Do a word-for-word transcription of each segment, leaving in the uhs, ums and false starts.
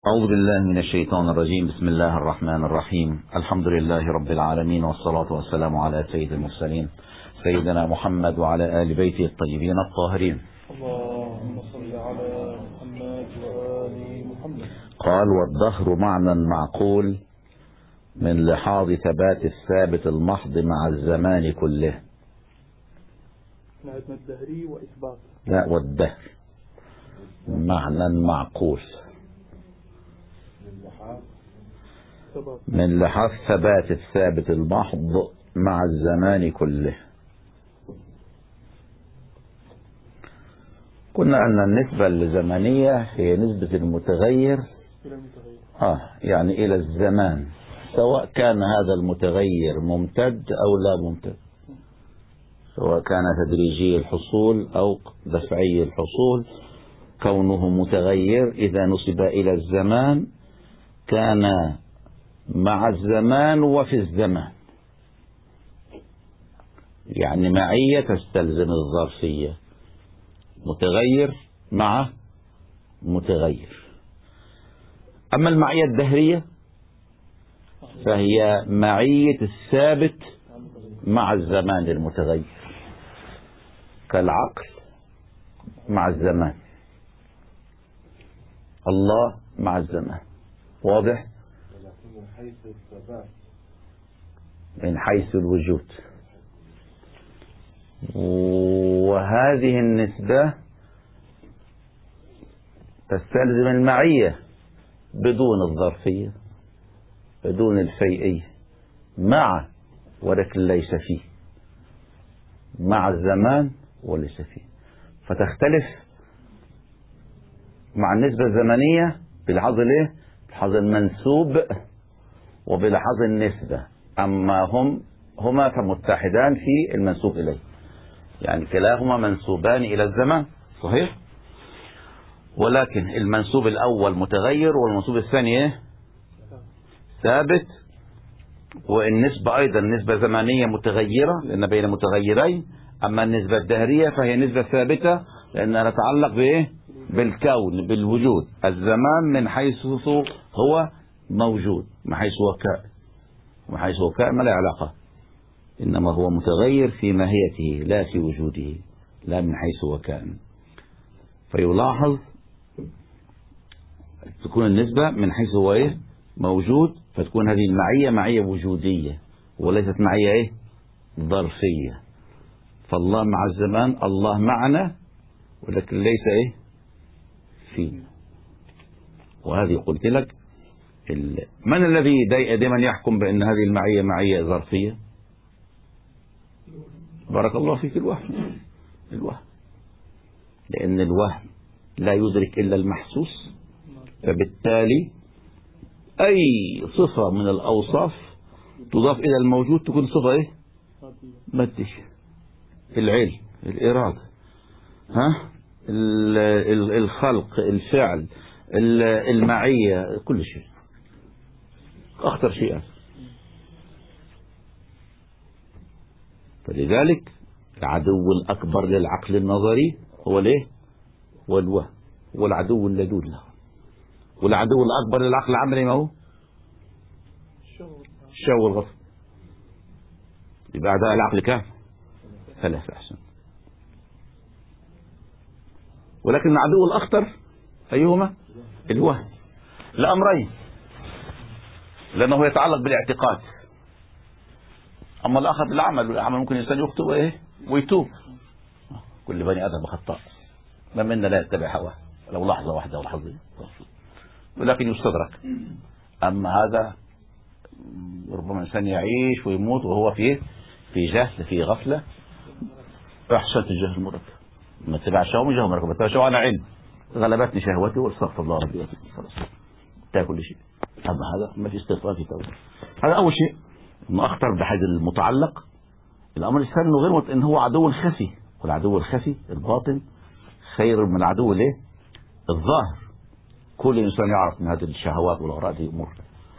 أعوذ بالله من الشيطان الرجيم. بسم الله الرحمن الرحيم. الحمد لله رب العالمين، والصلاة والسلام على سيد المرسلين سيدنا محمد وعلى آل بيته الطيبين الطاهرين. اللهم صل على محمد وآل محمد. قال: والدهر معنى معقول من لحاظ ثبات الثابت المحض مع الزمان كله. احنا عندنا الدهري وإثبات. لا، والدهر معنى معقول من لحاظ ثبات الثابت المحض مع الزمان كله. قلنا أن النسبة الزمنية هي نسبة المتغير آه يعني إلى الزمان، سواء كان هذا المتغير ممتد أو لا ممتد، سواء كان تدريجي الحصول أو دفعي الحصول. كونه متغير إذا نسب إلى الزمان كان مع الزمان وفي الزمان، يعني معية تستلزم الظرفية، متغير مع متغير. أما المعية الدهرية فهي معية الثابت مع الزمان المتغير، كالعقل مع الزمان، الله مع الزمان. واضح؟ من حيث الوجود. وهذه النسبة تستلزم المعية بدون الظرفية، بدون الفيئية، مع ولكن ليس فيه، مع الزمان وليس فيه. فتختلف مع النسبة الزمنية بلحاظ الايه؟ بلحاظ المنسوب وبلحاظ النسبة. أما هم هما فمتحدان في المنسوب إليه، يعني كلاهما منسوبان إلى الزمان، صحيح؟ ولكن المنسوب الأول متغير والمنسوب الثاني ثابت. والنسبة أيضا نسبة زمنية متغيرة لأن بين متغيرين. أما النسبة الدهرية فهي نسبة ثابتة لأنها تتعلق بإيه؟ بالكون، بالوجود. الزمان من حيث هو موجود، من حيث هو كائن، من حيث هو كائن ما له علاقة، إنما هو متغير في ماهيته لا في وجوده، لا من حيث هو كائن. فيلاحظ تكون النسبة من حيث هو إيه؟ موجود، فتكون هذه المعية معية وجودية وليست معية إيه؟ ظرفية. فالله مع الزمان، الله معنا ولكن ليس إيه؟ فينا. وهذه قلت لك من الذي دائما يحكم بأن هذه المعية معية ظرفية؟ بارك الله فيك. الوهم. الوهم لأن الوهم لا يدرك إلا المحسوس، فبالتالي أي صفة من الأوصاف تضاف إلى الموجود تكون صفة إيه؟ مادية. العلم، الإرادة، ها؟ الخلق، الفعل، المعية، كل شيء. أخطر شيء. فلذلك العدو الأكبر للعقل النظري هو ليه؟ هو الوهم، هو العدو اللدود له. والعدو الأكبر للعقل العملي ما هو؟ الشو والغفل. يبقى أعداء العقل كام؟ ثلاثة. أحسن. ولكن العدو الأخطر أيهما؟ الوهم. لأمرين، لأنه يتعلق بالاعتقاد. أما الآخر بالعمل، والعمل ممكن الإنسان يخطئ وإيه؟ ويتوب. كل بني آدم خطاء، ما منا لا يتبع هواه لو لحظة واحدة ولا لحظة، ولكن يستدرك. أما هذا ربما إنسان يعيش ويموت وهو في في جهل، في غفلة. أحسنت الجهل المركب، ما تتبع شهوة من جهل مركب، ما تتبع شهوة. أنا علم غلبتني شهوتي واستغفر الله ربي خلاص تاكل شيء. أما هذا ما في استغفار في توبة. هذا أول شيء إنه أخطر بحيث المتعلق. الأمر الثاني إنه غير مت... إن هو عدو خفي، والعدو الخفي الباطن خير من العدو الايه؟ الظاهر. كل إنسان يعرف من هذه الشهوات والأغراض دي أمور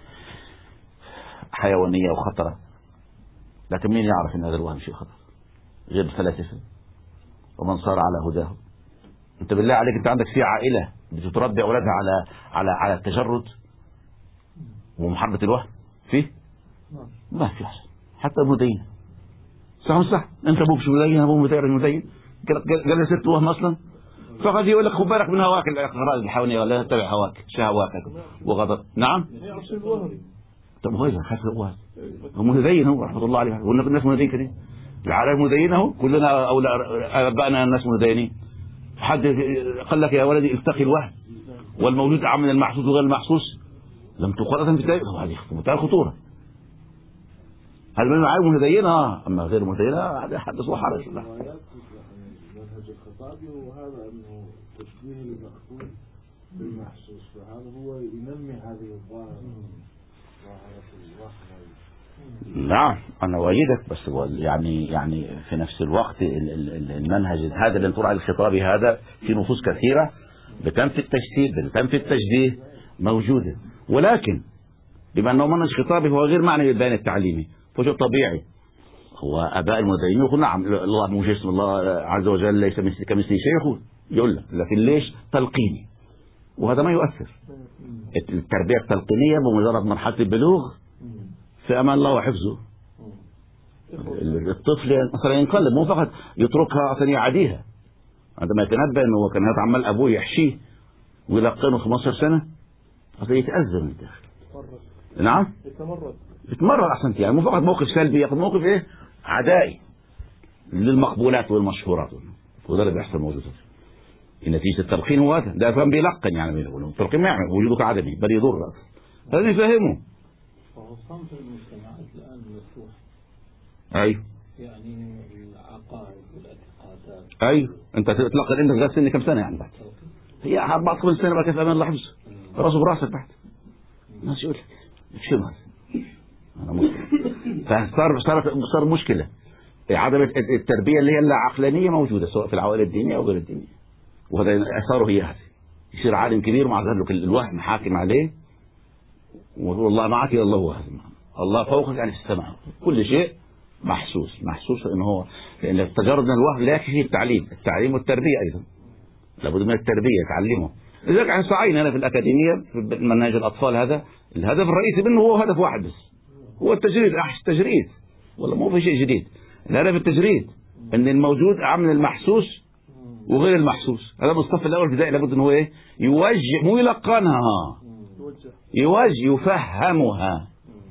حيوانية وخطرة، لكن مين يعرف إن هذا الوهم شيء خطر غير الفلاسفة ومن صار على هداه. أنت بالله عليك أنت عندك في عائلة بتربي أولادها على على على التجرد ومحاربة الوهم فيه؟ ما في أحسن حتى المدين صح مش صح؟ أنت أبوك شو مدين أبوك مدين مدين قال لي ست وهم أصلا فقد يقول لك خد بالك من هواك الأغراض اللي حواليك ولا تتبع هواك شهواتك وغضب نعم طب هو إذا خاف هو هو متدين هو رحمة الله عليه والناس متدين كده العالم متدين اهو كلنا أو أبائنا الناس متدينين حد قال لك يا ولدي التقي الوهم والموجود أعم من المحسوس وغير المحسوس لم تقرأ في التاريخ هذه منتهى الخطورة هل من العالم متدين اه اما غير متدين هذا حدث وحرج لا منهج الخطابي وهذا انه تشبيه المأخوذ بالمحسوس فهذا هو ينمي هذه الظاهرة نعم أنا أؤيدك بس يعني يعني في نفس الوقت المنهج هذا الانطلاع الخطابي هذا في نصوص كثيرة بتنفي التجسيد بتنفي التشبيه موجودة ولكن بما أنه منهج خطابي هو غير معنى بالبيان التعليمي فشو طبيعي هو أباء المدينين يقول نعم الله مجسم الله عز وجل ليس كمثله شيء يقول يقول لك لكن ليش تلقيني وهذا ما يؤثر التربية التلقينية بمجرد مرحلة البلوغ في أمان الله وحفظه الطفل مثلا ينقلب مو فقط يتركها أصلا يعاديها عندما يتنبأ أنه كان يتعمل أبوه يحشيه ويلقنه خمسة عشر سنة أصلا يتأذى من الداخل نعم يتمرد يتمرد أحسنت يعني مو فقط موقف سلبي ياخذ موقف إيه عدائي للمقبولات والمشهورات وده اللي بيحصل موجود نتيجة التلقين هو هذا ده فهم بيلقن يعني التلقين ما يعمل وجودك عدمي بل يضر هذا يفهمه فهو صنف المجتمعات الآن مفتوح أيوه يعني العقائد والاعتقادات أيوه أنت تتلقن أنت لغاية سن كم سنة يعني بعد هي أربعة خمس سنة بقى كيف أمان الله حفظه راسه براسك بعد الناس يقول لك شو هذا أنا مسلم فصار صار صار مشكلة عدم التربية اللي هي العقلانية موجودة سواء في العوائل الدينية أو غير الدينية وهذا أثاره هي هذه يصير عالم كبير ومع ذلك الوهم حاكم عليه ويقول الله معك يا الله هو هذا الله فوقك يعني في السماء كل شيء محسوس محسوس إنه هو لأن التجرد من الوهم لا يكفي التعليم التعليم والتربية أيضا لابد من التربية تعلمه لذلك عن سعينا أنا في الأكاديمية في منهج الأطفال هذا الهدف الرئيسي منه هو هدف واحد بس هو التجريد أحس تجريد ولا مو في شيء جديد الهدف التجريد أن الموجود أعم من المحسوس وغير المحسوس هذا الصف الأول الابتدائي لابد أنه إيه يوجه مو يلقنها يوجه يفهمها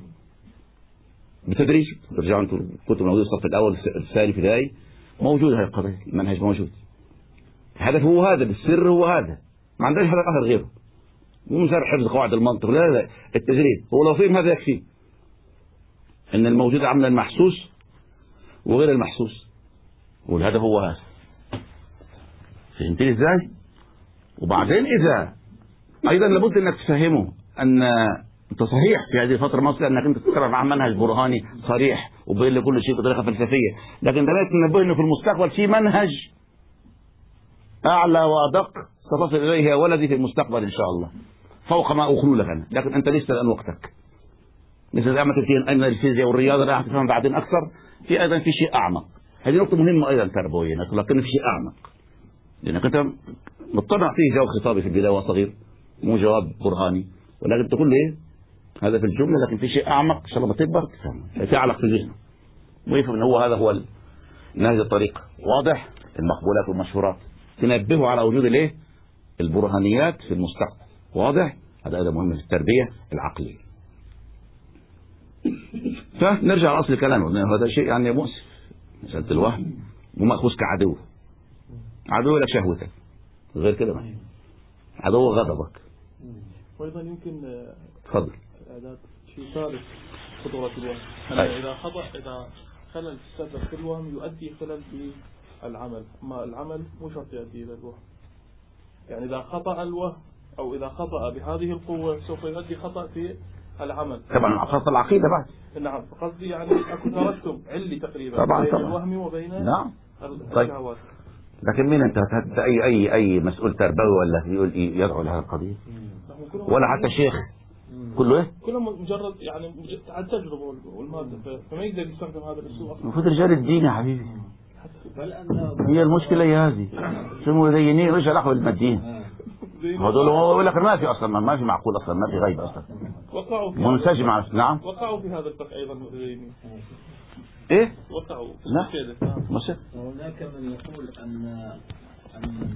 بتدريج ترجعوا انتم كتب موجود الصف الأول الثاني الابتدائي موجود هذه القضية المنهج موجود الهدف هو هذا بالسر هو هذا ما عندناش هدف آخر غيره مو مسار حفظ قواعد المنطق لا لا التجريد هو لو فهم هذا يكفي ان الموجود أعم من المحسوس وغير المحسوس والهدف هو هذا فهمتني ازاي وبعدين اذا ايضا لابد انك تفهمه ان انت صحيح في هذه الفتره مصر انك انت تتكلم عن منهج برهاني صريح وبين لكل شيء بطريقه فلسفيه لكن ده تنبه انه في المستقبل في منهج اعلى وادق ستصل اليه يا ولدي في المستقبل ان شاء الله فوق ما اقول لك انا لكن انت لسه الان وقتك مثل زي ما تبتين ان الفيزياء والرياضه راح تفهم بعدين اكثر في ايضا في شيء اعمق هذه نقطه مهمه ايضا تربويه لكن في شيء اعمق لانك انت مضطر فيه جواب خطابي في البدايه وصغير مو جواب برهاني ولكن تقول لي ايه هذا في الجمله لكن في شيء اعمق ان شاء الله ما تكبر تفهم تعلق في ذهنه ويفهم ان هو هذا هو نهج الطريق واضح المقبولات والمشهورات تنبهه على وجود الايه البرهانيات في المستقبل واضح هذا ايضا مهم في التربيه العقليه فنرجع لاصل الكلام هذا شيء يعني مؤسف مساله الوهم ومأخوذ كعدو عدو لك شهوتك غير كده ما عدو غضبك وايضا يمكن تفضل اعداد شيء ثالث خطوره الوهم اذا خطا اذا خلل تسبب في الوهم يؤدي خلل بالعمل ما العمل مو شرط يؤدي الى الوهم يعني اذا خطا الوهم او اذا خطا بهذه القوه سوف يؤدي خطا في العمل طبعا خطا العقيده بعد نعم فقصدي يعني اكو ترتب علي تقريبا طبعا بين طبعا الوهم وبين نعم الشهوات لكن مين انت اي اي اي مسؤول تربوي ولا يقول يدعو لهذه القضيه ولا حتى شيخ كله ايه كله مجرد يعني على التجربه والماده فما يقدر يستخدم هذا الاسلوب اصلا المفروض رجال الدين يا حبيبي هي المشكله هي هذه شو المتدينين ايش علاقه بالماديين هذول هو يقول لك ما في اصلا ما في معقول اصلا ما في غيب اصلا وقعوا في منسجم على نعم وقعوا في هذا الفقه ايضا المتدينين. ايه وقعوا لا مش وهناك من يقول ان ان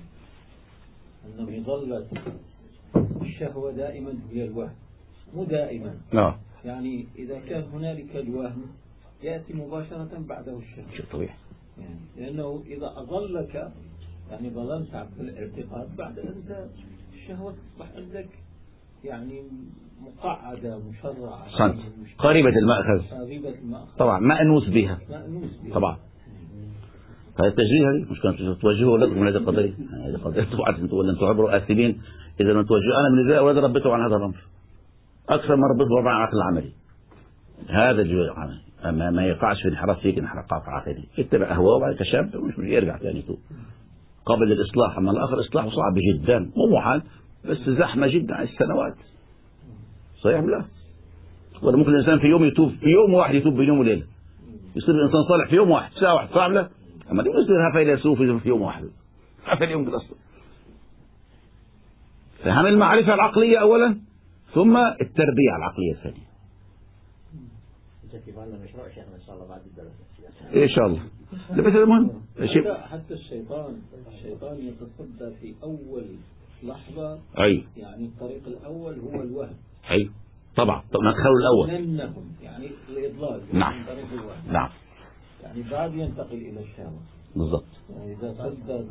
ان مظلة الشهوة دائما هي الوهم، مو دائما. نعم يعني اذا كان هنالك الوهم ياتي مباشرة بعده الشهوة. شيء طبيعي. يعني لانه اذا اظلك يعني ظلمت بالاعتقاد بعد أنت الشهوة تصبح عندك يعني مقعدة مشرعة صنت قريبة المأخذ قريبة المأخذ طبعا مأنوس بها مأنوس بها طبعا. هذا التجريد هذه مش كانت توجهوا أولادكم من هذه القضية هذه القضية طبعا أنتم ولا أنتم عبروا آثمين إذا لم توجهوا. أنا من ذا أولاد ربيتهم عن هذا الأمر أكثر ما ربيتهم عن العقل العملي. هذا الجزء العملي أما ما يقعش في انحراف فيك انحراف عقلي اتبع أهواءه وبعد كشاب مش يرجع ثاني تو قبل الإصلاح. أما الآخر إصلاحه صعب جدا مو محال بس زحمة جدا على السنوات. صحيح لا ولا ممكن الإنسان في يوم يتوب في يوم واحد يتوب بين يوم وليلة يصير الإنسان صالح في يوم واحد ساعة واحد صعب لا. أما دي يصير فيلسوف في يوم واحد هذا اليوم بالأصل. فهم المعرفة العقلية أولا ثم التربية العقلية الثانية. كيف لنا مشروع شيخنا إن شاء الله بعد الدرس إن شاء الله. بس المهم حتى, حتى الشيطان الشيطان يتصدى في أول لحظة أي يعني الطريق الأول هو الوهم. أي طبعا مدخله الأول لأنهم يعني الإضلال نعم من طريق الوهم نعم يعني بعد ينتقل إلى الشهوة بالضبط. يعني إذا صدى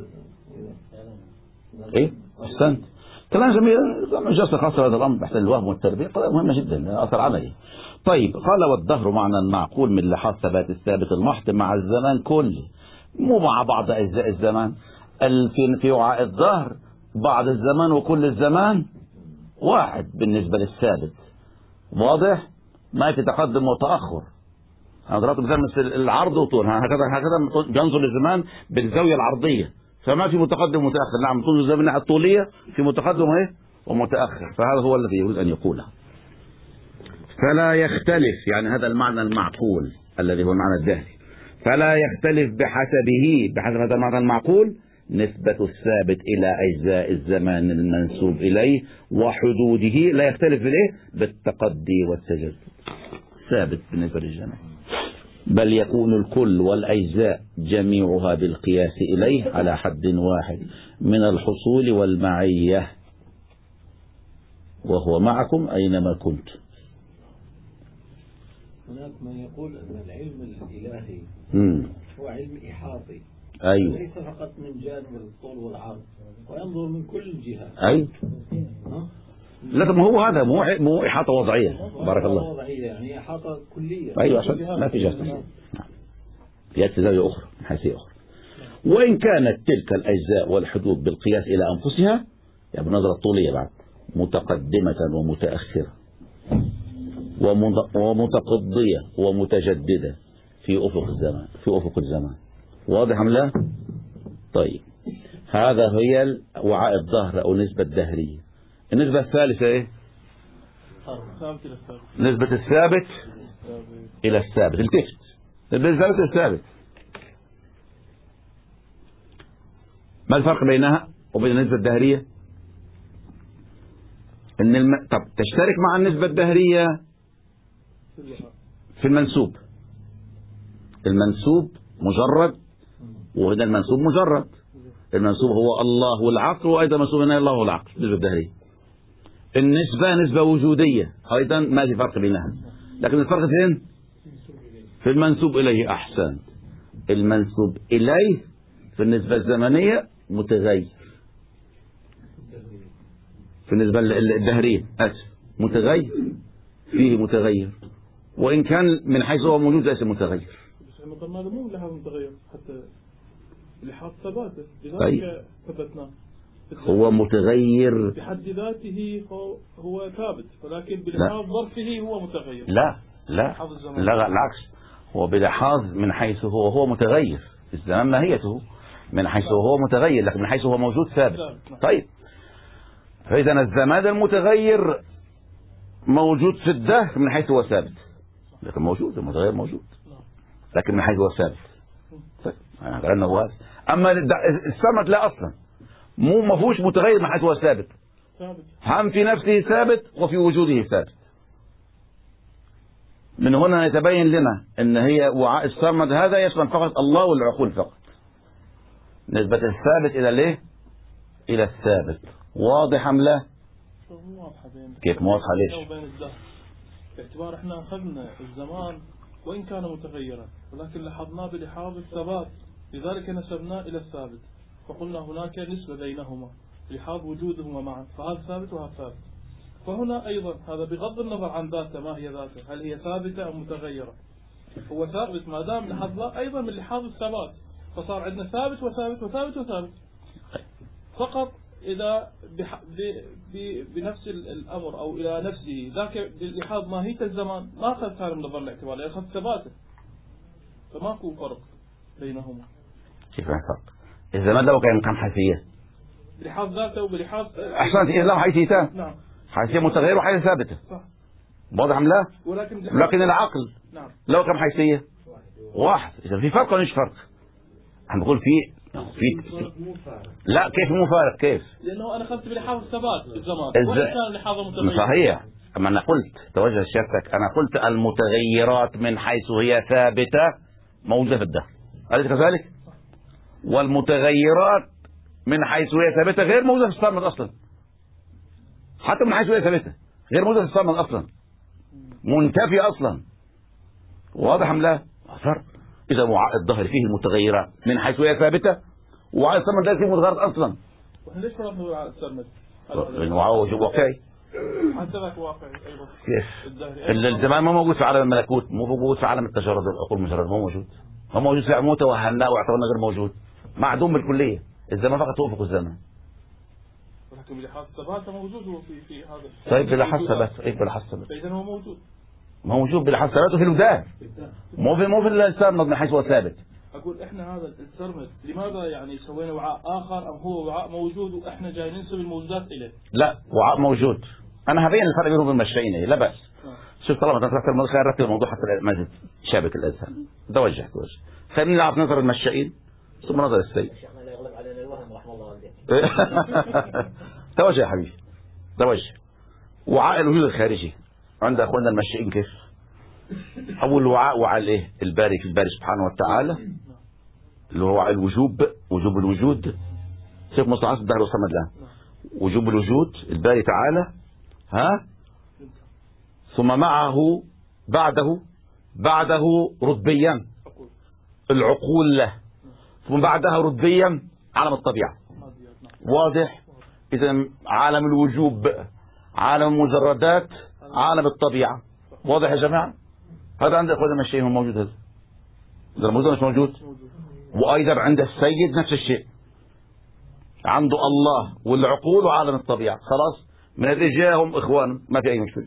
إيه أحسنت كلام جميل. جلسة خاصة هذا الأمر بحث الوهم والتربية قضية مهمة جدا أثر عملي. طيب قال والدهر معنى معقول من لحاظ ثبات الثابت المحض مع الزمان كله مو مع بعض أجزاء الزمان. في وعاء الدهر بعض الزمان وكل الزمان واحد بالنسبة للثابت واضح ما في تقدم وتأخر. أنا ضربت مثال العرض وطول هكذا هكذا بينظر للزمان بالزاوية العرضية فما في متقدم ومتأخر. نعم تنظر الزمان من الناحية الطولية في متقدم ايه ومتأخر. فهذا هو الذي يريد أن يقوله. فلا يختلف يعني هذا المعنى المعقول الذي هو المعنى الدهري فلا يختلف بحسبه بحسب هذا المعنى المعقول نسبة الثابت إلى أجزاء الزمان المنسوب إليه وحدوده لا يختلف إليه بالتقدي والتجدد ثابت بالنسبة للجميع بل يكون الكل والأجزاء جميعها بالقياس إليه على حد واحد من الحصول والمعية وهو معكم أينما كنت. هناك من يقول أن العلم الإلهي مم. هو علم إحاطي أيوه ليس فقط من جانب الطول والعرض وينظر من كل الجهات. أيوه لا ما هو هذا مو مو إحاطة وضعية بارك الله وضعية يعني إحاطة كلية. أيوه عشان ما في جهة في زاوية أخرى من حيثية أخرى. وإن كانت تلك الأجزاء والحدود بالقياس إلى أنفسها يعني بالنظرة الطولية بعد متقدمة ومتأخرة ومتقضية ومتجددة في أفق الزمان في أفق الزمان واضح أم لا؟ طيب هذا هي وعاء الظهر أو نسبة الدهرية. النسبة الثالثة إيه؟ نسبة الثابت إلى الثابت التفت نسبة الثابت إلى الثابت. ما الفرق بينها وبين النسبة الدهرية؟ إن الم... طب تشترك مع النسبة الدهرية في المنسوب. المنسوب مجرد وهنا المنسوب مجرد. المنسوب هو الله والعقل وأيضا منسوب هنا الله والعقل النسبة الدهرية. النسبة نسبة وجودية أيضا ما في فرق بينها لكن الفرق فين؟ في المنسوب إليه. أحسن المنسوب إليه في النسبة الزمنية متغير في النسبة الدهرية أسف متغير فيه متغير وإن كان من حيث هو موجود ليس متغير. بس هذا مو لحاظ متغير حتى لحاظ ثباته طيب. ثبتناه هو متغير بحد ذاته هو, هو ثابت ولكن بلحاظ ظرفه هو متغير. لا لا لا العكس هو بلحاظ من حيث هو هو متغير الزمان ماهيته من حيث هو متغير لكن من حيث هو موجود ثابت. طيب فإذا الزمان المتغير موجود في الدهر من حيث هو ثابت لكن موجود المتغير موجود لكن من حيث هو ثابت. طيب أنا هو أما السمد لا أصلا مو ما فيهوش متغير من حيث هو ثابت. ثابت. هم في نفسه ثابت وفي وجوده ثابت. من هنا يتبين لنا ان هي وعاء الصمد هذا يشمل فقط الله والعقول فقط. نسبة الثابت الى الايه؟ الى الثابت. واضح ام لا؟ مو واضحة بين كيف مو واضحة ليش؟ وبين الدهر. باعتبار احنا اخذنا الزمان وان كان متغيرا ولكن لحظناه بلحاظ الثبات، لذلك نسبناه الى الثابت، فقلنا هناك نسبة بينهما لحاظ وجودهما معا، فهذا ثابت وهذا ثابت. فهنا ايضا هذا بغض النظر عن ذاته، ما هي ذاته؟ هل هي ثابتة ام متغيرة؟ هو ثابت ما دام لحظة ايضا من لحاظ الثبات، فصار عندنا ثابت وثابت وثابت وثابت. فقط إذا بح... ب... ب... بنفس الأمر أو إلى نفسه ذاك بلحاظ ماهية الزمان ما أخذ هذا من نظر الاعتبار، لأن أخذ ثباته، فماكو فرق بينهما. كيف فرق؟ الزمان لو كان كم حيثية؟ بلحاظ ذاته وبلحاظ أحسنت. إذا له حيثيتان. نعم. حيثية متغيرة وحيثية ثابتة. صح. واضح أم لا؟ ولكن لكن العقل نعم له كم حيثية؟ واحد. إذا في فرق ولا مش فرق؟ احنا بنقول في في لا كيف مو فارق؟ كيف؟ لأنه أنا أخذت بلحاظ الثبات في الزمان إز... ولا كان لحاظ متغير. صحيح. أما أنا قلت توجه سيادتك، أنا قلت المتغيرات من حيث هي ثابتة موجودة في الدهر، أليس كذلك؟ والمتغيرات من حيث هي ثابتة غير موجودة في الصمد أصلا. حتى من حيث هي ثابتة غير موجودة في الصمد أصلا، منتفي أصلا. واضح أم لا؟ فرق. إذا وعاء الظهر فيه المتغيرات من حيث هي ثابتة، وعاء الصمد لا فيه متغيرات أصلا. وإحنا ليش فرضنا وعاء الصمد؟ لأنه وعاء واقعي. حتى ذاك واقعي أيضا. كيف؟ الزمان ما موجود في عالم الملكوت، مو موجود في عالم التجرد والعقول المجرد، مو موجود. ما موجود في عموته وهناه واعتبرنا غير موجود، معدوم بالكلية. الزمان فقط توافق الزمان. ولكن بلحاظ ثباته موجود هو في في هذا. طيب بلحاظ ثبات، ايه بلحاظ ثبات؟ فإذا هو موجود. موجود بلحاظ ثباته في الودان، مو في مو في السرمد من حيث هو ثابت. أقول إحنا هذا السرمد لماذا يعني سوينا وعاء آخر أم هو وعاء موجود وإحنا جاي ننسب الموجودات إليه؟ لا وعاء موجود. أنا هبين الفرق بينهم وبين المشرعين، لا بأس. شوف طالما تفتح الموضوع خلينا نرتب الموضوع حتى ما يزيد شابك الأذهان. توجه توجه. خلينا نلعب نظر المشرعين ثم نظر السيد. شيخنا لا يغلب علينا الوهم رحمه الله والديك. توجه يا حبيبي توجه. وعاء الوجود الخارجي عند أخواننا المشرعين كيف؟ أول وعاء وعاء الإيه؟ الباري في الباري سبحانه وتعالى، اللي هو وعاء الوجوب، وجوب الوجود. شوف مصطلحات الدهر والصمد الآن. وجوب الوجود الباري تعالى، ها؟ ثم معه بعده بعده رتبيا العقول له، ثم بعدها رتبيا عالم الطبيعة. واضح؟ إذا عالم الوجوب، عالم المجردات، عالم الطبيعة. واضح يا جماعة؟ هذا عند اخواننا الشيء هو موجود. هذا هذا موجود مش موجود؟ وايضا عند السيد نفس الشيء، عنده الله والعقول وعالم الطبيعة. خلاص من هذه جاءهم اخوان ما في اي مشكلة.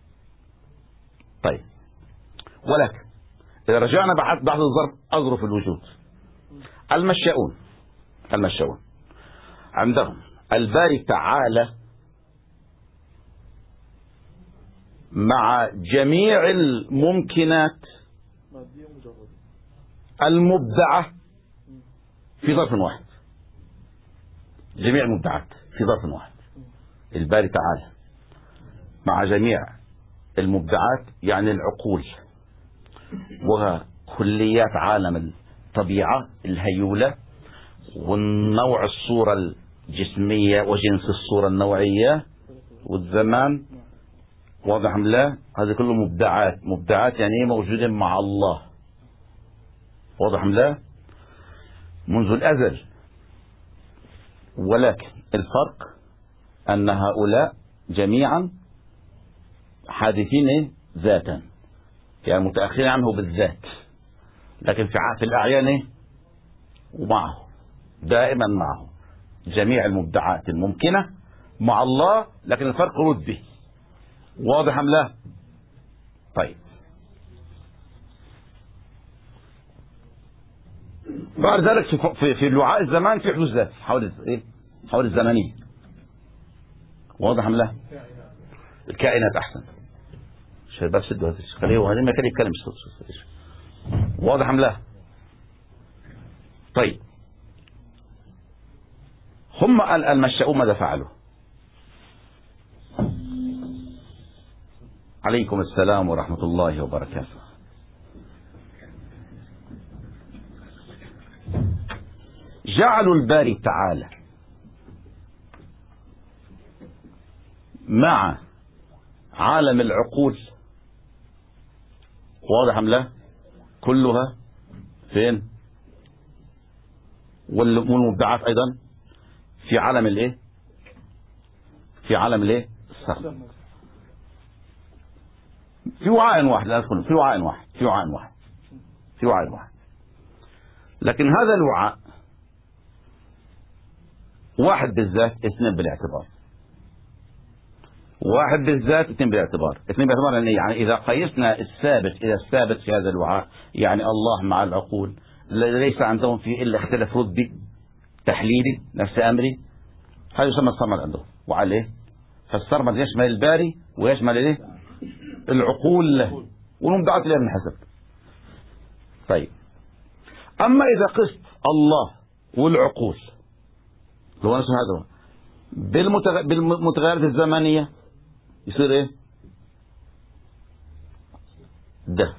طيب ولكن اذا رجعنا بعد بعد الظرف اظرف الوجود، المشاؤون المشاؤون عندهم الباري تعالى مع جميع الممكنات المبدعة في ظرف واحد. جميع المبدعات في ظرف واحد. الباري تعالى مع جميع المبدعات يعني العقول وكليات عالم الطبيعة الهيولة والنوع الصورة الجسمية وجنس الصورة النوعية والزمان. واضح ام لا؟ هذه كله مبدعات. مبدعات يعني ايه؟ موجودة مع الله. واضح ام لا؟ منذ الازل. ولكن الفرق ان هؤلاء جميعا حادثين ايه؟ ذاتا، يعني متأخرين عنه بالذات، لكن في في الاعيان ايه؟ ومعه دائما معه جميع المبدعات الممكنة مع الله، لكن الفرق رتبي. واضح ام لا؟ طيب بعد ذلك في في الوعاء الزمان في حدوث ذات حول ايه؟ حول الزمنية. واضح ام لا؟ الكائنات احسن. شباب سدوا هذا خليه وهذا ما كان يتكلم. واضح ام لا؟ طيب هم المشاؤون ماذا فعلوا؟ عليكم السلام ورحمة الله وبركاته. جعلوا الباري تعالى مع عالم العقول، واضح أم لا؟ كلها فين؟ والمبدعات أيضا في عالم الايه؟ في عالم الايه؟ الصرف. في وعاء واحد، لا تدخل في وعاء واحد في وعاء واحد في وعاء واحد لكن هذا الوعاء واحد بالذات، اثنين بالاعتبار. واحد بالذات، اثنين بالاعتبار. اثنين بالاعتبار يعني, يعني إذا قيسنا الثابت إذا الثابت في هذا الوعاء يعني الله مع العقول، ليس عندهم فيه إلا اختلاف ردي تحليلي نفس أمري، هذا يسمى الصرمد عندهم. وعليه فالصرمد يشمل الباري ويشمل الايه؟ العقول له والمبدعات له من حسب. طيب أما إذا قست الله والعقول اللي هو نفس هذا بالمتغ... بالمتغيرات الزمانية يصير ايه؟ الدهر،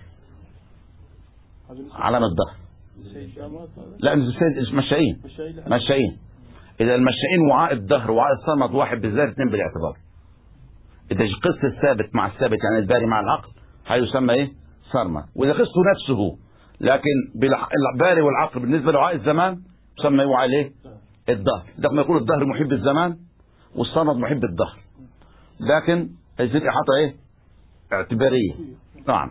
علامة الدهر. لا مشائين مشائين إذا المشائين وعاء الدهر وعاء الصمد واحد بالذات، اثنين بالاعتبار. إذا قست الثابت مع الثابت يعني الباري مع العقل هيسمى ايه؟ صرمة. وإذا قسته نفسه لكن الباري والعقل بالنسبة لوعاء الزمان يسمى وعاء الايه؟ الدهر. ده ما يقول الدهر محب الزمان والصمد محب الدهر، لكن يصير إحاطة ايه؟ اعتبارية. نعم.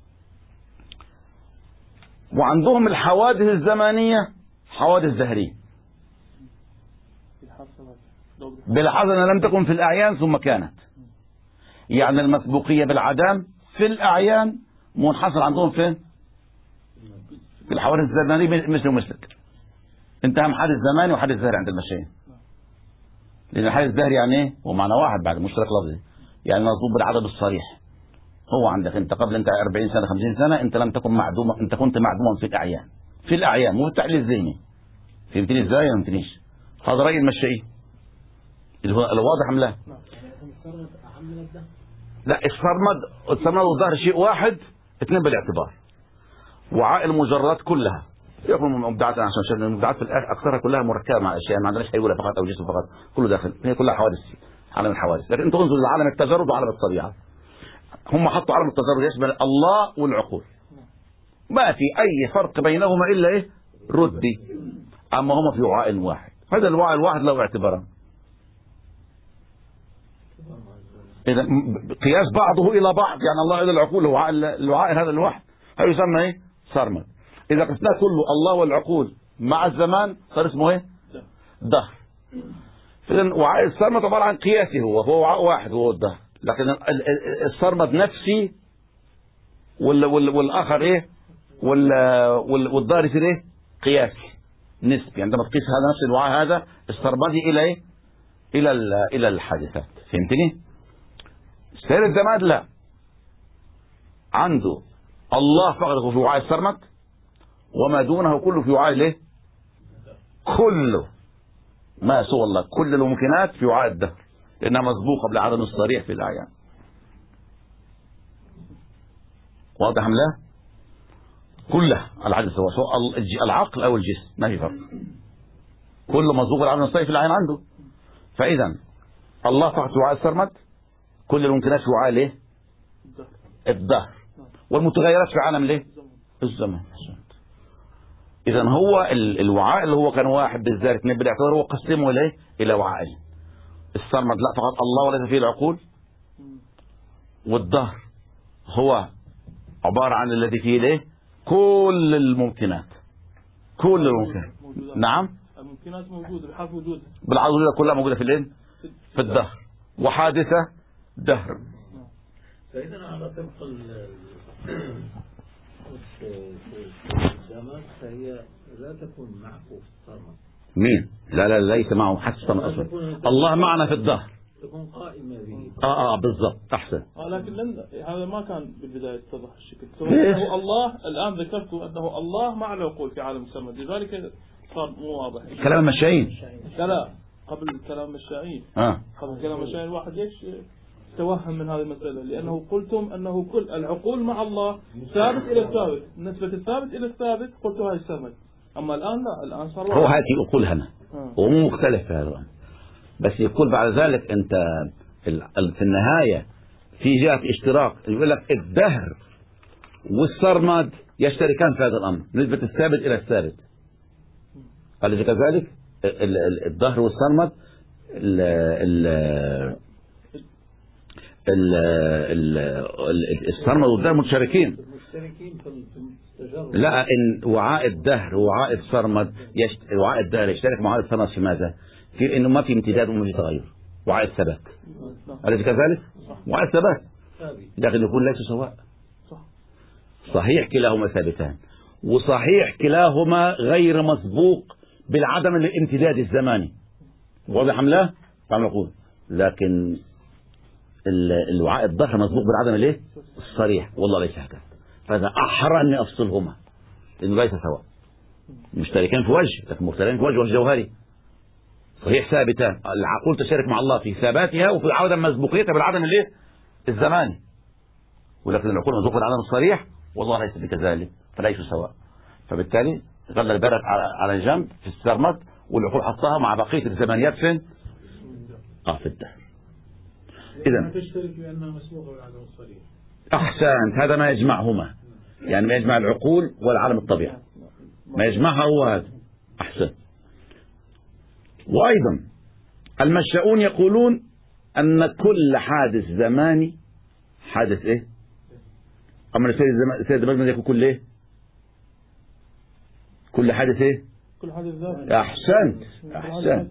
وعندهم الحوادث الزمانية حوادث دهرية بلحظة أنها لم تكن في الأعيان ثم كانت، يعني المسبوقية بالعدم في الأعيان منحصر عندهم فين؟ في الحوادث الزمانية مثل ومثلك. انت هم حادث زماني وحادث ظاهري عند المشايين، لأن الحادث الظاهري يعني ايه؟ هو معنى واحد بعد مشترك لفظي، يعني مضروب بالعدد الصريح. هو عندك انت قبل انت أربعين سنة خمسين سنة انت لم تكن معدوما، انت كنت معدوما في الأعيان في الأعيان مو التحليل الذهني. فهمتني ازاي؟ ما فهمتنيش. هذا رأي المشايين اللي هو الواضح أم لا؟ لا الصرمد الصرمد والظهر شيء واحد، اثنين بالاعتبار. وعاء المجرات كلها يكون مبدعات، عشان شايف المبدعات في الاخر اكثرها كلها مركبه مع اشياء ما عندناش حيوله فقط او جسم فقط، كله داخل، هي كلها حوادث، عالم الحوادث. لكن انت انظر لعالم التجرد وعالم الطبيعه، هم حطوا عالم التجرد يشمل الله والعقول، ما في اي فرق بينهما الا ايه؟ ردي. اما هم في وعاء واحد، هذا الوعاء الواحد له اعتبارا. اذا قياس بعضه الى بعض يعني الله الى العقول هو الوعاء هذا الواحد هذا يسمى ايه؟ صرمد. اذا قسناه كله الله والعقول مع الزمان صار اسمه ايه؟ دهر. اذا وعاء الصرمد عباره عن قياسه، هو هو وعاء واحد هو الدهر، لكن الصرمد نفسي وال وال والاخر ايه؟ وال والدهر يصير ايه؟ قياسي نسبي. عندما تقيس هذا نفس الوعاء هذا الصرمدي الى ايه؟ الى الى الحادثات. فهمتني؟ سير الزمان لا، عنده الله فقط في وعاء الصرمد وما دونه كله في وعاء الايه؟ كله ما سوى الله، كل الممكنات في وعاء الدهر لانها مسبوقه بالعدم الصريح في الاعيان. واضح ام لا؟ كلها العدد سواء، سواء العقل او الجسم ما في فرق، كله مسبوق بالعدم الصريح في الاعيان عنده. فاذا الله فقط في وعاء الصرمد، كل الممكنات في وعاء الايه؟ الدهر، والمتغيرات في عالم الايه؟ الزمن. اذا هو الوعاء اللي هو كان واحد بالذات اثنين بالاعتبار هو قسمه اليه الى وعائين. الصرمد لا فقط الله وليس فيه العقول، والدهر هو عبارة عن الذي فيه الايه؟ كل الممكنات، كل الممكنات. نعم الممكنات موجودة بحال وجودها، بالعقل كلها موجودة في الايه؟ في الدهر، وحادثة دهر. فإذا على طبق الزمان فهي لا تكون معه في الصرمد. مين؟ لا لا ليس معه حتى الصرمد أصلا. الله معنا في الدهر، تكون قائمة به. اه اه بالضبط احسن. اه لكن لن هذا ما كان بالبداية اتضح الشكل. انه الله الان ذكرت انه الله مع العقول في عالم الصرمد، لذلك صار مو واضح. كلام المشايين. لا لا قبل كلام الشاعين آه. قبل كلام الشاعين الواحد ليش توهم من هذه المسألة؟ لأنه قلتم أنه كل العقول مع الله ثابت إلى الثابت، نسبة الثابت إلى الثابت قلت هاي السمد. أما الآن لا، الآن صار هو هاتي يقول هنا آه. ومو مختلف في هذا، بس يقول بعد ذلك أنت في النهاية في جهة اشتراك، يقول لك الدهر والسرمد يشتركان في هذا الأمر، نسبة الثابت إلى الثابت. قال كذلك الدهر والسرمد ال ال السرمد والدهر متشاركين. لا، إن وعاء الدهر ووعاء السرمد يشت... وعاء الدهر يشترك مع وعاء السرمد في ماذا؟ في إنه ما في امتداد وما في تغير. وعاء الثبات أليس كذلك؟ وعاء الثبات، لكن يكون ليس سواء. صحيح كلاهما ثابتان، وصحيح كلاهما غير مسبوق بالعدم الامتداد الزماني. واضح أم لا؟ طبعا نقول لكن الوعاء الدهر مسبوق بالعدم الايه؟ الصريح، والله ليس هكذا. فهذا أحرى أني أفصلهما لأنه ليس سواء، مشتركان في وجه لكن مختلفين في وجه وجه جوهري. صحيح ثابتان، العقول تشارك مع الله في ثباتها وفي عدم مسبوقيتها بالعدم الايه؟ الزماني، ولكن العقول مسبوقة بالعدم الصريح والله ليس بكذلك، فليسوا سواء. فبالتالي غلى البرد على جنب في السرمد، والعقول حطها مع بقية الزمانيات فين؟ اه في الدهر. إذا تشترك بأنها مسبوقة بالعدم الصريح. أحسنت، هذا ما يجمعهما، يعني ما يجمع العقول والعالم الطبيعي، ما يجمعها هو هذا. أحسن. وأيضا المشاؤون يقولون أن كل حادث زماني حادث إيه؟ أما السيد الزمان يقول كل إيه؟ كل حادث إيه؟ كل حادث ذاتي. أحسنت أحسنت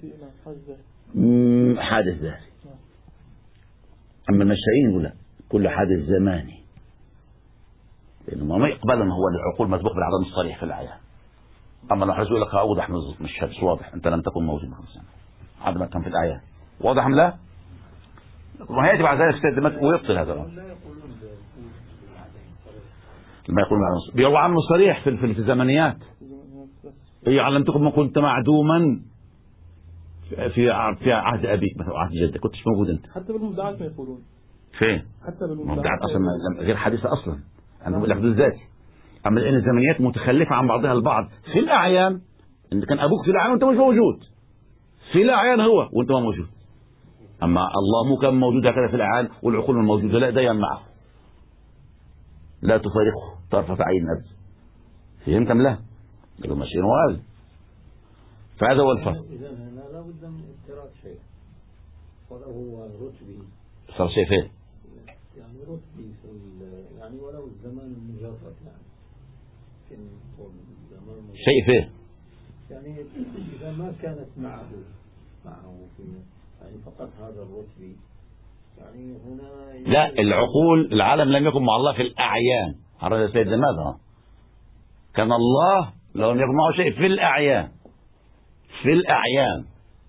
حادث ذاتي. أما المشاؤين يقول لا، كل حادث زماني، لأنه ما يقبل أن هو العقول مسبوق بالعدم الصريح في الآية. أما لو حد يقول لك أوضح من الشمس، واضح أنت لم تكن موجود من خمس سنة عندما كان في الآية، واضح أم لا؟ وهيأتي بعد ذلك السيد دمشق ويبطل هذا الأمر. ما يقول بيروى عنه صريح في في الزمنيات، هي علمتكم ما كنت معدوما في في عهد أبيك مثلا عهد جدك، كنتش موجود أنت. حتى بالمبدعات ما يقولون. فين؟ حتى بالمبدعات أصلا غير حديثة أصلا، أنا بقول لك الذاتي. أما لأن الزمنيات متخلفة عن بعضها البعض. في الأعيان إن كان أبوك في الأعيان وأنت مش موجود، في الأعيان هو وأنت ما موجود. أما الله مو كان موجود هكذا في الأعيان والعقول الموجودة، لا، دايما معه، لا تفارقه طرفة عين أبدا. فهمت أم لا؟ قالوا ماشيين وقال. فهذا هو الفرق. إذا هنا لا بد من اشتراك شيء، ولو هو رتبي. صار شيء فين؟ يعني رتبي في يعني ولو الزمان المجرد، يعني في الزمان المجرد. شيء فين؟ يعني إذا ما كانت معه معه في يعني فقط هذا الرتبي، يعني هنا لا، العقول العالم لم يكن مع الله في الأعيان. هذا سيد لماذا؟ كان الله لو لم يكن معه شيء في الأعيان، في الأعيان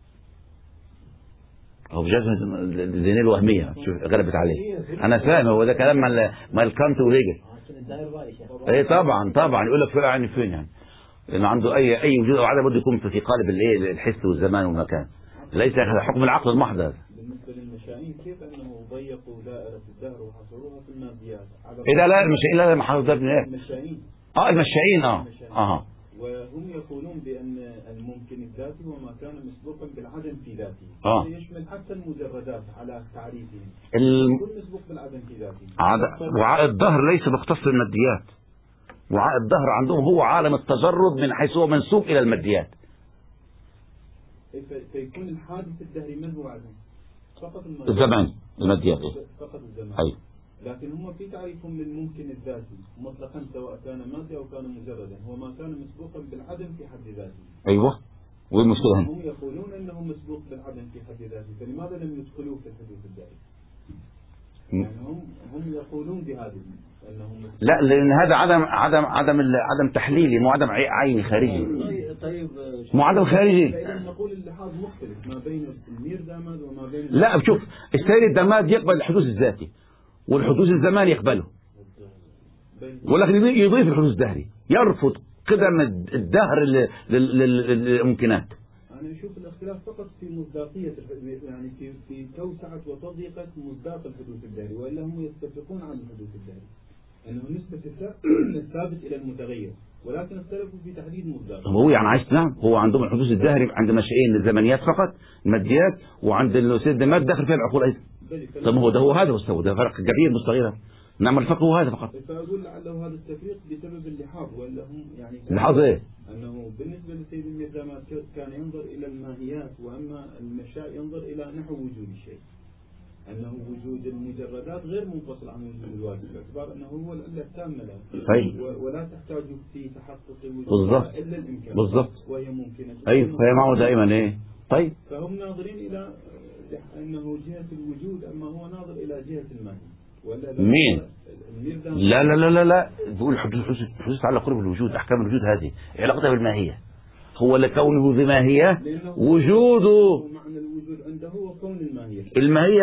هو بجزمة الذهنية الوهمية شوف غلبت عليه. أنا فاهم، هو ده كلام مال كانت وهيجل. إيه طبعا طبعا يقول لك في الأعيان فين يعني، لأنه عنده أي أي وجود أو عدم بده يكون في قالب الإيه الحس والزمان والمكان، ليس حكم العقل المحض. بالنسبة للمشاعين كيف أنه ضيقوا دائرة الدهر وحصروها في الماديات؟ إذا لا المشاعين لا محصورة في إيه؟ المشاعين اه المشاعين اه اه وهم يقولون بأن الممكن الذاتي هو ما كان مسبوقا بالعدم في ذاته. اه يشمل حتى المجردات على تعريفهم. ال... كل مسبوق بالعدم في ذاته. عد... وعاء الدهر ليس مختص بالماديات. وعاء الدهر عندهم هو عالم التجرد من حيث هو منسوب إلى الماديات. فيكون الحادث الدهري من هو عدم؟ فقط الزمان، الماديات. فقط الزمان. أي. لكن هم في تعريفهم للممكن الذاتي مطلقا سواء كان مادي أو كان مجردا، هو ما كان مسبوقا بالعدم في حد ذاته. أيوه، وين المشكلة هنا؟ هم يقولون أنه مسبوق بالعدم في حد ذاته، فلماذا لم يدخلوه في الحدوث الدائري؟ يعني هم هم يقولون بهذه أنهم لا، لأن هذا عدم عدم عدم عدم تحليلي، مو عدم عيني خارجي. طيب مو عدم خارجي. فإذا نقول اللحاظ مختلف ما بين المير داماد وما بين. لا شوف، السير الدماد يقبل الحدوث الذاتي والحدوث الزماني يقبله، ولكن يضيف الحدوث الدهري، يرفض قدم الدهر للممكنات. أنا أشوف الاختلاف فقط في مصداقية الحدوث، يعني في في توسعة وتضييقة مصداق الحدوث الدهري، وإلا هم يتفقون عن الحدوث الدهري أنه نسبة الثابت إلى المتغير، ولكن اختلفوا في تحديد مصداقه. هو يعني عايز نعم، هو عندهم الحدوث الدهري عند مشيئين الزمنيات فقط الماديات، وعند السيدمات داخل فيها العقول أيضا. طب هو ده هو هذا هو ده فرق كبير مش صغير. نعم الفرق هو هذا فقط. فأقول لعله هذا التفريق بسبب اللحاظ، ولا هم يعني اللحاظ إيه؟ أنه بالنسبة لسيد الميرزا كان ينظر إلى الماهيات، وأما المشاء ينظر إلى نحو وجود الشيء، أنه وجود المجردات غير منفصل عن وجود الواجب، باعتبار أنه هو العلة التامة له. طيب. ولا تحتاج في تحقق بالضبط. إلا الإمكان. بالضبط. وهي ممكنة. أيوه، فهي معه دائما إيه؟ طيب. فهم ناظرين إلى أنه جهة الوجود، أما هو ناظر إلى جهة الماهية. مين؟ لا لا لا لا لا بيقول الحدوث الحدوث على قرب الوجود، احكام الوجود هذه علاقتها بالماهيه، هو لكونه بماهيه وجوده معنى الوجود عنده هو كون الماهيه، الماهيه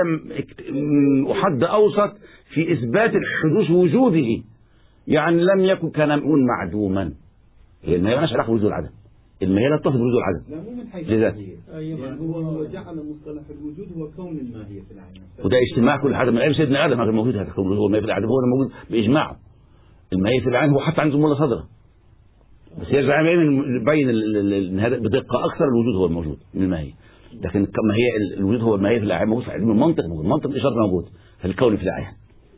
وحد اوسط في اثبات الحدوث وجوده، يعني لم يكن كان نقول معدوما، هي الماهيه مالهاش علاقه بوجود العدم، الماهيه لا تصف بوجود العدم. لا مو من حيث الماهيه، يعني هو هو جعل مصطلح الوجود هو كون الماهيه في العالم، وده اجتماع كل حاجه من ايام سيدنا ادم هذا موجود، هذا هو الماهيه في العدم هو الموجود باجماعه. الماهيه في العالم هو حتى عند مولى صدره، بس يرجع يبين هذا بدقه اكثر الوجود هو الموجود من الماهيه، لكن كما هي الوجود هو الماهيه في العالم موجود في علم المنطق، موجود منطق الاشاره موجود في الكون في العالم،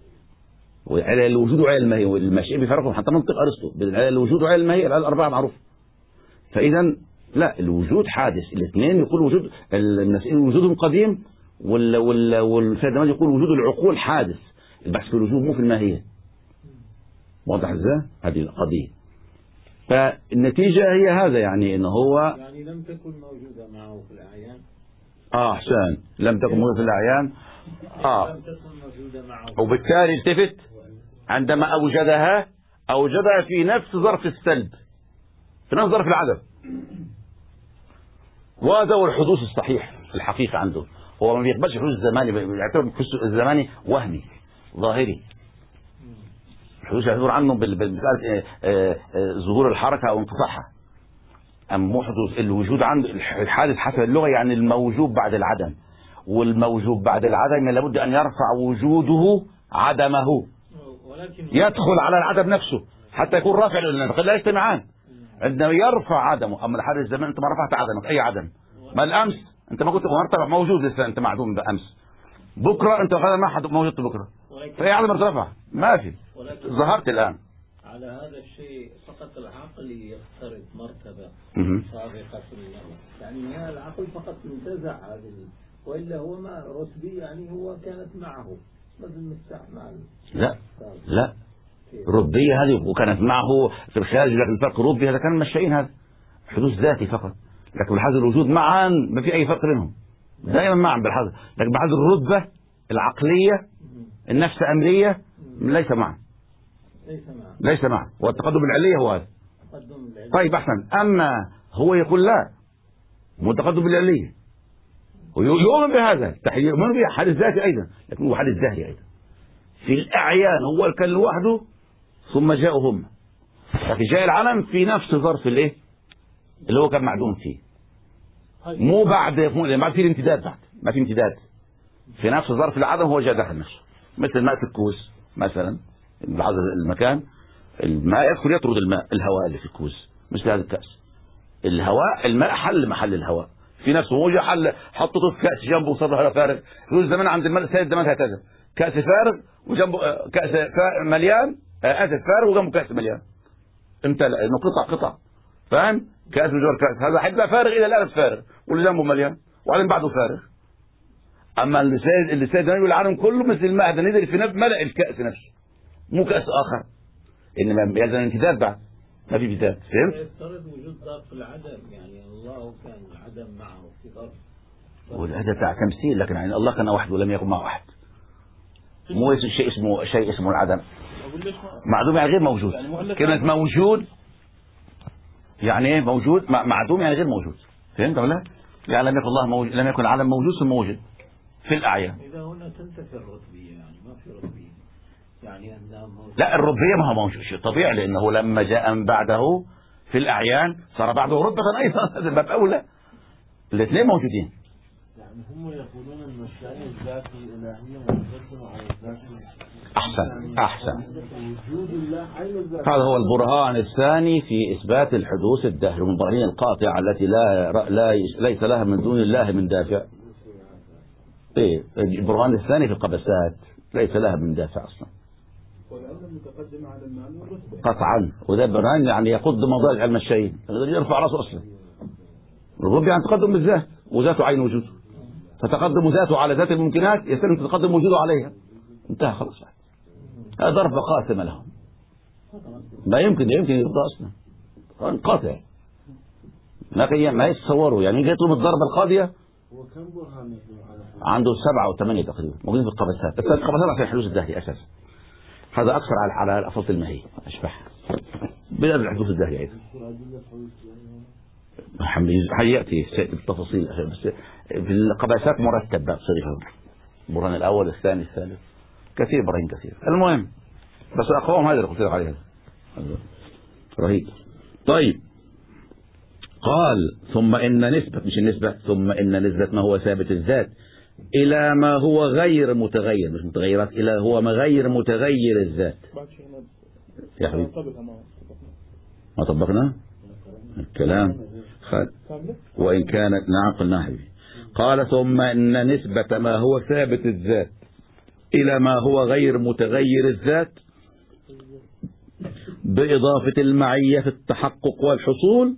وعلى الوجود وعلى الماهيه والمشيئه بيفرقهم، حتى منطق ارسطو بين الوجود وعلى الماهيه الاربعه معروف. فاذا لا الوجود حادث، الاثنين يقول وجود المسائل وجودهم قديم، وال وال والسيد يقول وجود العقول حادث، البحث في الوجود مو في الماهيه. واضح ازاي هذه القضيه؟ فالنتيجه هي هذا، يعني انه هو يعني لم تكن موجوده معه في الاعيان. اه احسن، لم تكن موجوده في الاعيان. اه لم تكن موجوده معه، وبالتالي التفت عندما اوجدها اوجدها في نفس ظرف السلب، في نفس ظرف العدم. وهذا هو الحدوث الصحيح في الحقيقة عنده، هو ما بيقبلش الحدوث الزماني، بيعتبر الحدوث الزماني وهمي ظاهري. الحدوث يعتبر عنه بمسألة ظهور الحركة أو انقطاعها. أما مو حدوث الوجود عنده الحادث حسب اللغة، يعني الموجود بعد العدم، والموجود بعد العدم لابد أن يرفع وجوده عدمه، يدخل على العدم نفسه حتى يكون رافع، لأن لا يجتمعان. عندما يرفع عدمه، اما الحادث الزمان انت ما رفعت عدمك، اي عدم، ما الامس انت ما كنت مرتفع موجود لسه، انت معدوم بامس، بكره انت غدا ما حد موجود بكره، فاي عدم ارتفع ما في، ظهرت الان. على هذا الشيء فقط العقل يفترض مرتبه سابقه في النظر، يعني هذا العقل فقط انتزع هذه، والا هو ما رتبي، يعني هو كانت معه مثل المفتاح مع لا لا ربية هذه وكانت معه في الخارج، لكن الفرق ربي هذا كان مشيئين، هذا حدوث ذاتي فقط، لكن بحاجة الوجود معا ما في أي فرق بينهم، دائما معا بالحاجة، لكن بحاجة الرتبة العقلية النفس أمرية ليس معا، ليس معا ليس معا والتقدم العلية هو هذا. طيب أحسن، أما هو يقول لا متقدم بالعلية، ويؤمن بهذا، يؤمن به حادث ذاتي أيضا، لكن هو حادث ظاهري أيضا في الأعيان، هو كان لوحده ثم جاءوا هم، لكن جاء العالم في نفس ظرف الايه اللي هو كان معدوم فيه، مو بعد ما في الامتداد، بعد ما في امتداد في نفس ظرف العدم هو جاء داخل نفسه، مثل ماء في الكوز مثلا، هذا المكان الماء يدخل يطرد الماء الهواء اللي في الكوز، مثل هذا الكأس، الهواء الماء حل محل الهواء في نفسه، هو جاء حل حطته في كأس جنبه وصدره فارغ، في زمان عند الماء سيد زمان هكذا، كأس فارغ وجنبه كأس مليان، اسف فارغ وجنبه كأس مليان، امتلأ انه قطع قطع، فاهم؟ كأس بجوار كأس، هذا حيبقى فارغ الى الان فارغ، واللي جنبه مليان وبعدين بعده فارغ. اما اللي سيد اللي سيد يقول العالم كله مثل الماء، هذا نزل في نفس ملأ الكأس نفسه، مو كأس اخر، انما يلزم امتداد، بعد ما في امتداد، فهمت؟ يفترض وجود ظرف العدم، يعني الله كان العدم معه في ظرف، وهذا بتاع تمثيل، لكن يعني الله كان وحده ولم يكن معه احد، مو شيء اسمه شيء اسمه العدم، معدوم يعني غير موجود، كلمة موجود يعني ايه موجود، معدوم يعني غير موجود، فهمت ولا لا؟ يعني لم يكن الله موجود، لم يكن العالم موجود ثم موجود في الأعيان. إذا هنا تنتفي الرتبية، يعني ما في رتبية، يعني لا الرتبية ما هو موجود، شيء طبيعي، لأنه لما جاء من بعده في الأعيان صار بعده رتبة أيضا، هذا باب أولى، الاثنين موجودين. يعني هم يقولون أن الثاني الذات الإلهية منفصلة على الذات. أحسن أحسن. وجود الله عين الذات. هذا هو البرهان الثاني في إثبات الحدوث الدهر، من البراهين القاطعة التي لا لا ليس لها من دون الله من دافع. إيه البرهان الثاني في القبسات ليس لها من دافع أصلا. متقدمة على المعنى والرتبة. قطعا، وده برهان يعني يقض موضوع علم الشيء، يرفع راسه أصلا. الرب يعني تقدم بالذات، وذاته عين وجوده، فتقدم ذاته على ذات الممكنات يستلم تقدم وجوده عليها، انتهى خلاص. هذا ضرب قاسم لهم، ما يمكن يمكن يرضى أصلا، قاطع ما ما يتصوروا. يعني جاءت لهم الضربة القاضية وكم برهان عنده سبعة أو ثمانية تقريبا موجودين في القبسات، بس القبسات عشان الحدوث الدهري أساسا. هذا أكثر على على الأفضل المهي أشبح بلا الحدوث الدهري أيضا. حياتي بالتفاصيل، بس في القبسات مرتب بقى بصريحة، البرهان الأول الثاني الثالث كثير، براهين كثير. المهم بس أقوام هذا اللي قلت عليها رهيب. طيب قال ثم إن نسبة، مش النسبة، ثم إن نسبة ما هو ثابت الذات إلى ما هو غير متغير، مش متغيرات، إلى هو ما غير متغير الذات. يا حبيبي ما طبقنا الكلام خل. وإن كانت نعم قلنا حبيبي. قال ثم إن نسبة ما هو ثابت الذات إلى ما هو غير متغير الذات بإضافة المعية في التحقق والحصول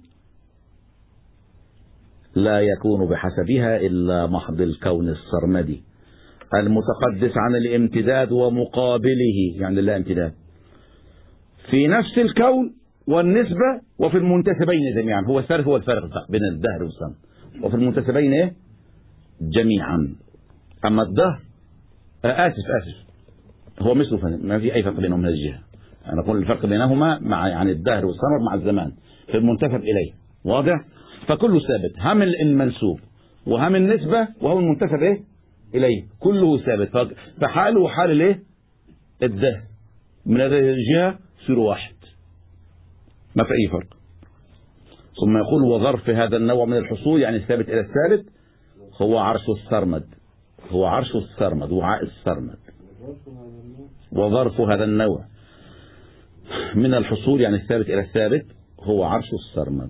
لا يكون بحسبها إلا محض الكون السرمدي المتقدس عن الامتداد ومقابله، يعني لا امتداد في نفس الكون والنسبة وفي المنتسبين جميعا. هو الفرق هو الفرق بين الدهر والصمد، وفي المنتسبين إيه؟ جميعا. أما الدهر آسف آسف هو مثله، ما في أي فرق بينهم من هذه الجهة. أنا أقول الفرق بينهما مع يعني الدهر والصمد مع الزمان في المنتسب إليه، واضح؟ فكله ثابت، هم المنسوب وهم النسبة وهم المنتسب إيه؟ إليه، كله ثابت. فحاله حال الإيه؟ الدهر من هذه الجهة يصير واحد، ما في أي فرق. ثم يقول وظرف هذا النوع من الحصول، يعني الثابت إلى الثابت، هو عرش السرمد، هو عرش السرمد وعاء السرمد. وظرف هذا النوع من الحصول يعني الثابت إلى الثابت هو عرش السرمد.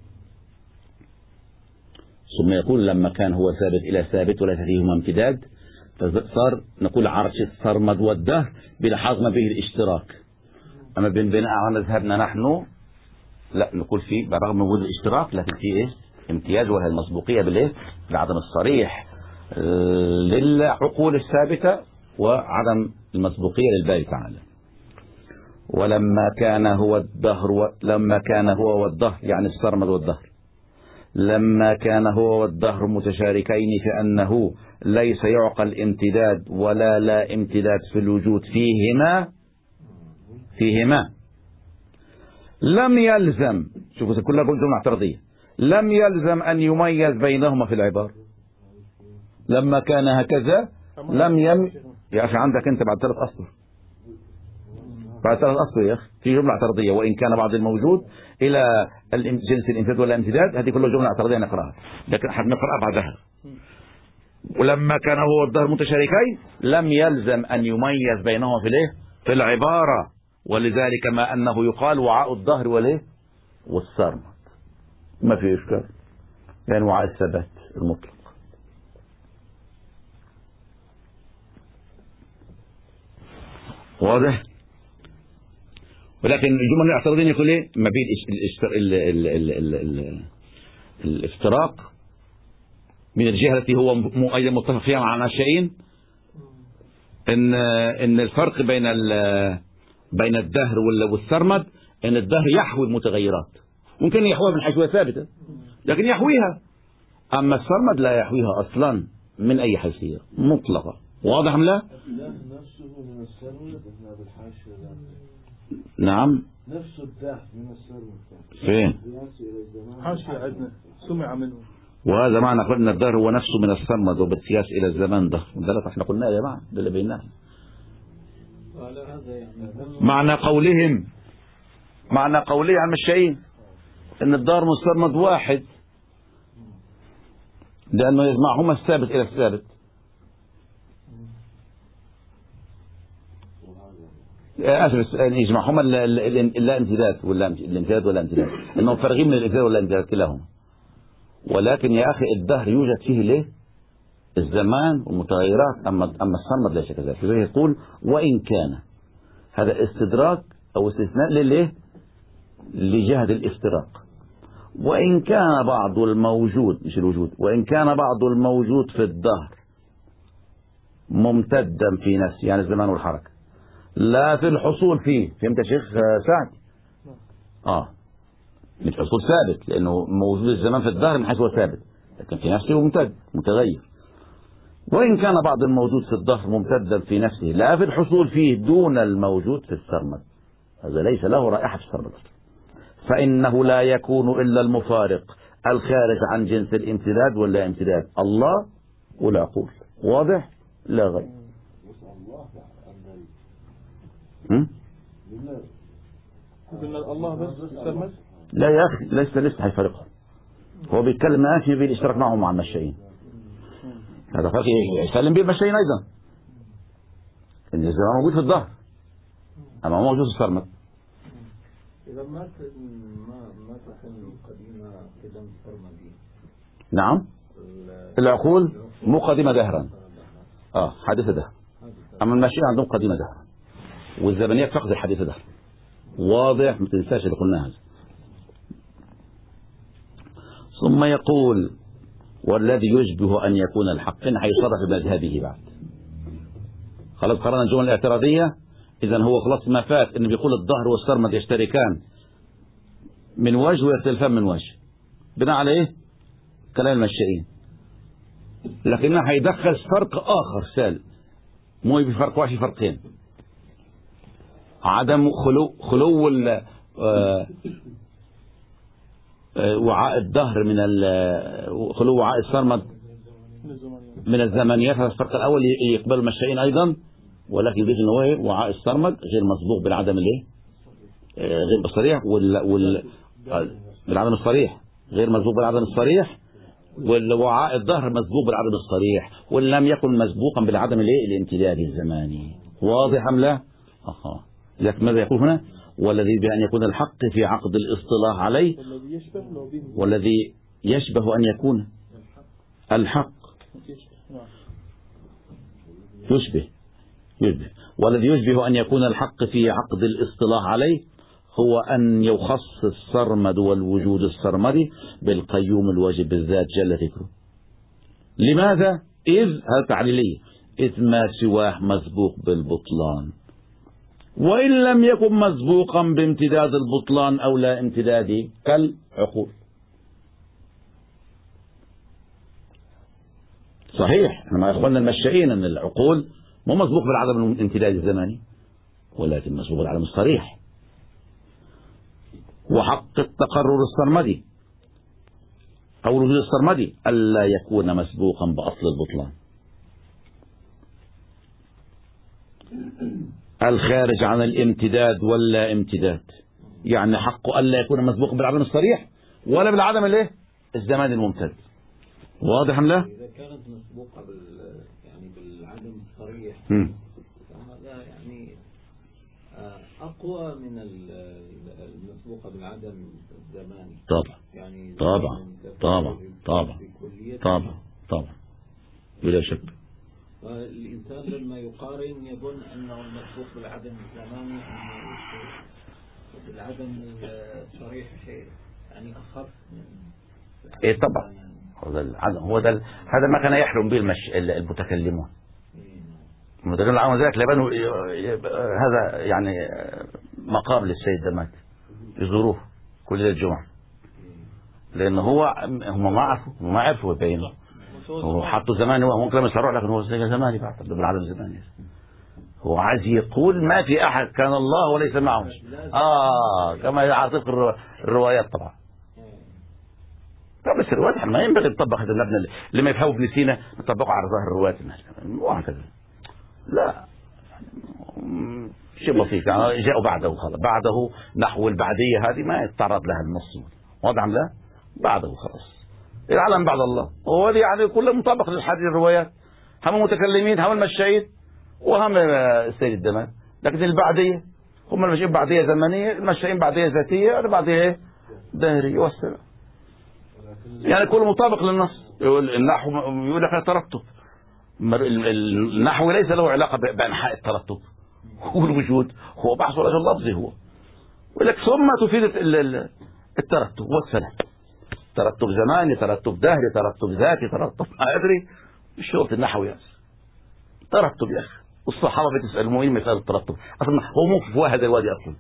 ثم يقول لما كان هو ثابت إلى ثابت وليس فيهما امتداد، فصار نقول عرش السرمد والدهر بلحاظ ما به الاشتراك. أما بين بناء على مذهبنا نحن لا نقول فيه برغم وجود الاشتراك لكن فيه إيه؟ امتياز، وهي المسبوقية بالإيه؟ بالعدم الصريح للعقول الثابتة وعدم المسبوقية للباري تعالى. ولما كان هو الدهر و... لما كان هو والدهر يعني السرمد والدهر، لما كان هو والدهر متشاركين في أنه ليس يعقل امتداد ولا لا امتداد في الوجود فيهما فيهما لم يلزم، شوفوا كلها جملة اعتراضية، لم يلزم أن يميز بينهما في العبارة. لما كان هكذا لم يم يا أخي عندك أنت بعد ثلاث أسطر، بعد ثلاث أسطر يا أخي في جملة اعتراضية، وإن كان بعض الموجود إلى جنس الامتداد ولا امتداد، هذه كلها جملة اعتراضية نقرأها، لكن نقرأها بعدها. ولما كان هو والدهر متشاركين لم يلزم أن يميز بينهما في الايه؟ في العبارة، ولذلك ما أنه يقال وعاء الدهر والايه؟ والسرمد، ما في إشكال، يعني وعاء الثبات المطلق. واضح؟ ولكن الجمل الاعتراضية يقول ايه؟ ما بين الافتراق من الجهة التي هو أيضا متفق فيها مع الناشئين، ان ان الفرق بين بين الدهر والسرمد ان الدهر يحوي المتغيرات، ممكن يحويها من حيث هي ثابتة لكن يحويها، اما السرمد لا يحويها اصلا من اي حيثية مطلقة. واضح ام لا؟ نعم نفس الدهر من السرمد فين؟ حاشية عندنا سمع منه، وهذا معنى قلنا الدهر هو نفسه من السرمد وبالقياس إلى الزمان ده، ده احنا قلنا يا جماعة ده اللي بيناه. معنى قولهم معنى قوله عن الشيء ان الدهر والسرمد واحد، لأنه يجمعهما الثابت إلى الثابت. آسف، يجمعهما اللا امتداد ولا الامتداد ولا امتداد، إنهم فارغين من الامتداد ولا امتداد كلاهما. ولكن يا أخي الدهر يوجد فيه ليه الزمان والمتغيرات، أما أما الصمد ليس كذلك. لذلك يقول وإن كان، هذا استدراك أو استثناء لليه لجهة الافتراق. وإن كان بعض الموجود، مش الوجود، وإن كان بعض الموجود في الدهر ممتدا في نفسه، يعني الزمان والحركة، لا في الحصول فيه. فهمت يا شيخ سعد؟ آه مش حصول ثابت، لأنه موجود الزمان في الدهر من حيث هو ثابت، لكن في نفسه ممتد متغير. وإن كان بعض الموجود في الدهر ممتدا في نفسه لا في الحصول فيه دون الموجود في السرمد، هذا ليس له رائحة في السرمد، فإنه لا يكون إلا المفارق الخارج عن جنس الامتداد ولا امتداد الله والعقول. واضح؟ لا غير. قلنا الله بس السرمد؟ لا يا أخي، ليس لسه هيفرقهم. هو بيتكلم ماشي بالاشتراك معهم مع المشايين، هذا فرق يسلم به المشايين أيضا، إن الزمان موجود في الظهر أما هو موجود في السرمد. إذا ما ما ما تكون القديمة قدم سرمدي. نعم، العقول مو قديمة دهرا، آه حادثة دهر، أما المشايين عندهم قديمة دهرا، والزمنيات فقد الحادثة دهر. واضح؟ ما تنساش اللي قلناه هذا. ثم يقول والذي يشبه أن يكون الحق، إن حيصرف بمذهبه بعد. خلاص قرأنا الجمل الاعتراضية. إذا هو خلاص ما فات إنه بيقول الظهر والسرمد يشتركان من وجه ويختلفان من وجه، بناء على إيه؟ كلام المشائين. لكنه هيدخل فرق آخر سال، مو بفرق واحد، فرقين: عدم خلو خلو آه وعاء الدهر من خلو وعاء السرمد من الزمانيات. هذا الفرق الأول يقبل المشائين أيضا، ولكن يريد أنه وعاء السرمد غير مسبوق بالعدم الايه غير الصريح، وال وال بالعدم الصريح غير مسبوق بالعدم الصريح، والوعاء الدهر مسبوق بالعدم الصريح، وإن لم يكن مسبوقا بالعدم الايه الامتدادي الزماني. واضح أم لا؟ أها. لكن ماذا يقول هنا؟ والذي بأن يكون الحق في عقد الاصطلاح عليه، والذي يشبه أن يكون الحق يشبه يشبه والذي يشبه أن يكون الحق في عقد الاصطلاح عليه هو أن يخص السرمد والوجود السرمدي بالقيوم الواجب بالذات جل ذكره. لماذا؟ إذ هذا تعليلية، إذ ما سواه مسبوق بالبطلان، وإن لم يكن مسبوقا بامتداد البطلان أو لا امتداده كالعقول. صحيح احنا مع إخواننا المشائين أن العقول مو مسبوق بالعدم الامتدادي الزماني، ولكن مسبوق بالعدم الصريح. وحق التقرر السرمدي أو الوجود السرمدي ألا يكون مسبوقا بأصل البطلان الخارج عن الامتداد ولا امتداد، يعني حقه ألا يكون مسبوقا بالعدم الصريح ولا بالعدم الايه الزمان الممتد. واضح أم لا؟ إذا كانت مسبوقة بال يعني بالعدم الصريح فهذا يعني أقوى من المسبوقة بالعدم الزماني. طبعا يعني طبعا طبعا طبعا طبعا طبعا بلا شك. والإنسان لما يقارن يظن أنه المسبوق بالعدم الزماني أنه بالعدم الصريح شيء يعني أخف من إيه طبعا هو ده العدم، هو ده هذا ما كان يحلم به المش... المتكلمون. المتكلمون عملوا ذلك لبنوا هذا يعني مقام للسيد دمات يزوروه كل ليلة الجمعة، لأن هو هم ما عرفوا ما عرفوا يبينوا، هو حطوا زماني وهو ممكن يسرع، لكن هو زماني بعد بالعدم زماني. هو عايز يقول ما في أحد كان الله وليس معه، آه كما يعطيك الروايات طبعا. بس الروايات احنا ما ينبغي نطبق هذا المبنى اللي ما يفهمه ابن سينا نطبقه على ظاهر الروايات وهكذا. لا شيء بسيط يعني جاءوا بعده خلاص، بعده نحو البعدية هذه ما يتعرض لها النص. واضح لا؟ بعده خلاص العالم بعد الله، وهذه يعني كله مطابق للحديث الروايات، هم متكلمين هم المشايين وهم السيد الدمار. لكن البعدية هم المشايين بعدية زمنية، المشايين بعدية ذاتية، بعدية دهرية والسلام. يعني كله مطابق للنص. يقول النحو يقول لك ترتب، النحو ليس له علاقة بأنحاء الترتب والوجود، هو بحث الرجل اللفظي هو. يقول لك ثم تفيد الترتب والسلام، ترتب زماني، ترتب دهري، ترتب ذاتي، ترتب ما أدري، مش شرط النحو يا أخي. ترتب يا أخي، والصحابة بتسأل مهم مسألة الترتب، أصلا هو موقف في هذا الوادي أصلا.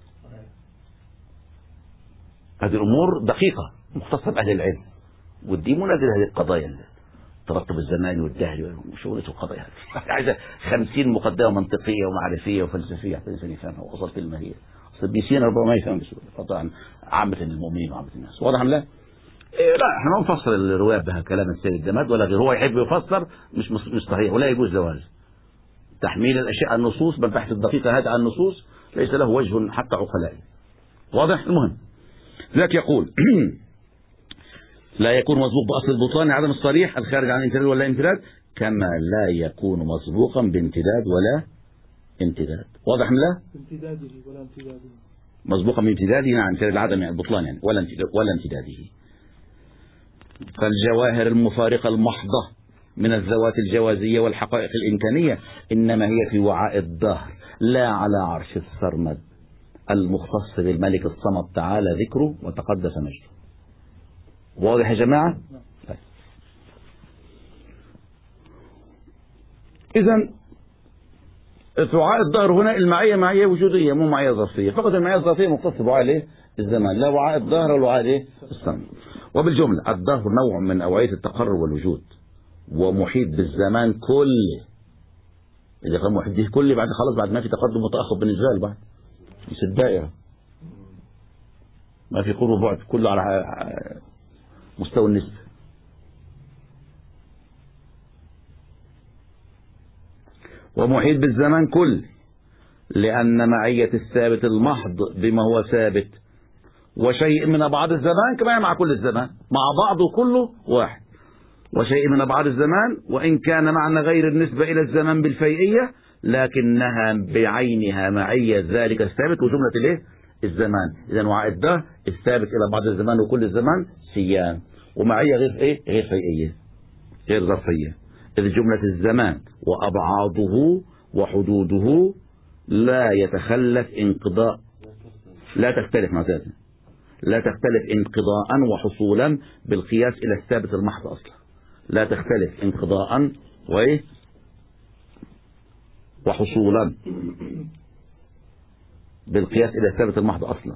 هذه الأمور دقيقة مختصة بأهل العلم، والدين منازل هذه القضايا، الترتب الزماني والدهري وشغلته القضايا هذه عايزة خمسين مقدمة منطقية ومعرفية وفلسفية حتى الإنسان يفهمها. وصلت الماهية ابن سينا ربما ما يفهم بسهولة، طبعا عامة المؤمنين وعامة الناس. واضح أم لا؟ إيه لا، احنا ما نفسر الرواية بها كلام السيد الجماد ولا غير، هو يحب يفسر مش مش صحيح، ولا يجوز جواز تحميل الأشياء على النصوص، بل بحث الدقيقة هذا عن النصوص ليس له وجه حتى عقلائي. واضح؟ المهم ذاك يقول لا يكون مسبوق بأصل البطلان عدم الصريح الخارج عن الامتداد ولا امتداد، كما لا يكون مسبوقا بامتداد ولا امتداد. واضح أم لا؟ امتداده ولا امتداده، مسبوقا بامتداده نعم، امتداد العدم يعني البطلان يعني، ولا ولا امتداده. فالجواهر المفارقة المحضة من الذوات الجوازية والحقائق الإمكانية إنما هي في وعاء الدهر، لا على عرش السرمد المختص بالملك الصمد تعالى ذكره وتقدس مجده. واضح يا جماعة؟ طيب. إذن في وعاء الدهر هنا المعية معية وجودية مو معية ظرفية، فقط المعية الظرفية مختصة بوعاء الايه؟ الزمان، لا وعاء الدهر ولا وعاء الايه؟ السرمد. وبالجملة الدهر نوع من أوعية التقرب والوجود، ومحيط بالزمان كله. إذا كان محيط به كله بعد خلاص، بعد ما في تقدم وتأخر بالنسبة له، بعد مش الدائرة، ما في قرب وبعد، كله على مستوى النسبة. ومحيط بالزمان كله، لأن معية الثابت المحض بما هو ثابت وشيء من بعض الزمان كما مع كل الزمان، مع بعضه كله واحد، وشيء من بعض الزمان وإن كان معنى غير النسبة إلى الزمان بالفيئية، لكنها بعينها معية ذلك الثابت وجملة الايه؟ الزمان. إذا وعاء الدهر الثابت إلى بعض الزمان وكل الزمان سيان، ومعية غير ايه؟ غير فيئية غير ظرفية. إذ جملة الزمان وأبعاضه وحدوده لا يتخلف انقضاء، لا تختلف مع ذلك، لا تختلف انقضاء وحصولا بالقياس إلى الثابت المحض أصلا، لا تختلف انقضاء وإيه وحصولا بالقياس إلى الثابت المحض أصلا.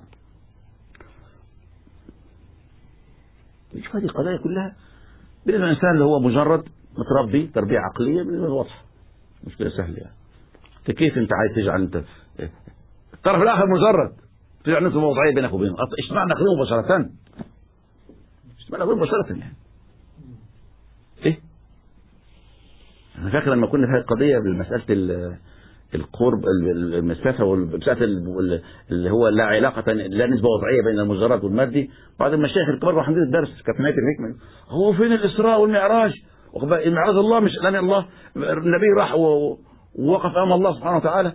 شوف هذه القضايا كلها بالنسبة للإنسان اللي هو مجرد متربي تربية عقلية بالنسبة واضحة، مشكلة سهلة يعني. كيف أنت عايز تجعل أنت الطرف الآخر مجرد تجعل نسبة وضعية بينك وبينه؟ إيش معنى أخذه مباشرة؟ إيش معنى أخذه مباشرة يعني؟ إيه؟ أنا فاكر لما كنا في هذه القضية بمسألة القرب المسافة والمسافة اللي هو لا علاقة لا نسبة وضعية بين المجرد والمادي، بعض المشايخ الكبار راح عندنا الدرس كانت نهاية الحكمة، هو فين الإسراء والمعراج؟ المعراج الله مش لأن الله النبي راح ووقف أمام الله سبحانه وتعالى،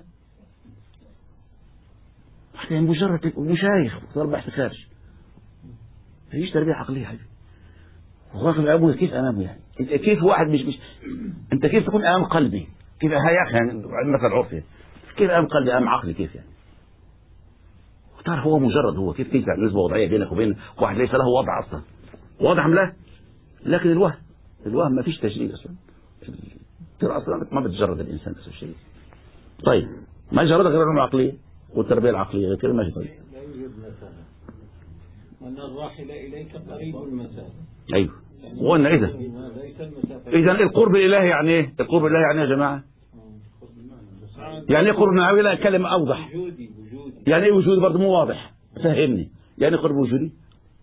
يعني مجرد مشايخ صار بحث خارج، هيش تربية عقلية حبيبي. واقف أمامه كيف أمامه يعني؟ كيف واحد مش مش أنت كيف تكون أمام قلبي؟ كيف هاي يا أخي يعني مثل عرفي، كيف أمام قلبي أمام عقلي كيف يعني؟ اختار هو مجرد هو كيف تنفع نسبة وضعية بينك وبين واحد ليس له وضع أصلا، واضح أم لا؟ لكن الوهم الوهم ما فيش تجريد أصلا، ترى أصلا ما بتجرد الإنسان بس الشيء. طيب ما جرد غير العقلية والتربية العقلية غير كده ما يجرد. لا يوجد مسافة، وأن الراحل إليك قريب المسافة. أيوه وأن إذا إذا القرب الإلهي يعني إيه؟ القرب الإلهي يعني يا جماعة يعني إيه قرب الإلهي؟ لا كلمة أوضح. يعني إيه وجودي برضه مو واضح، فهمني يعني قرب وجودي.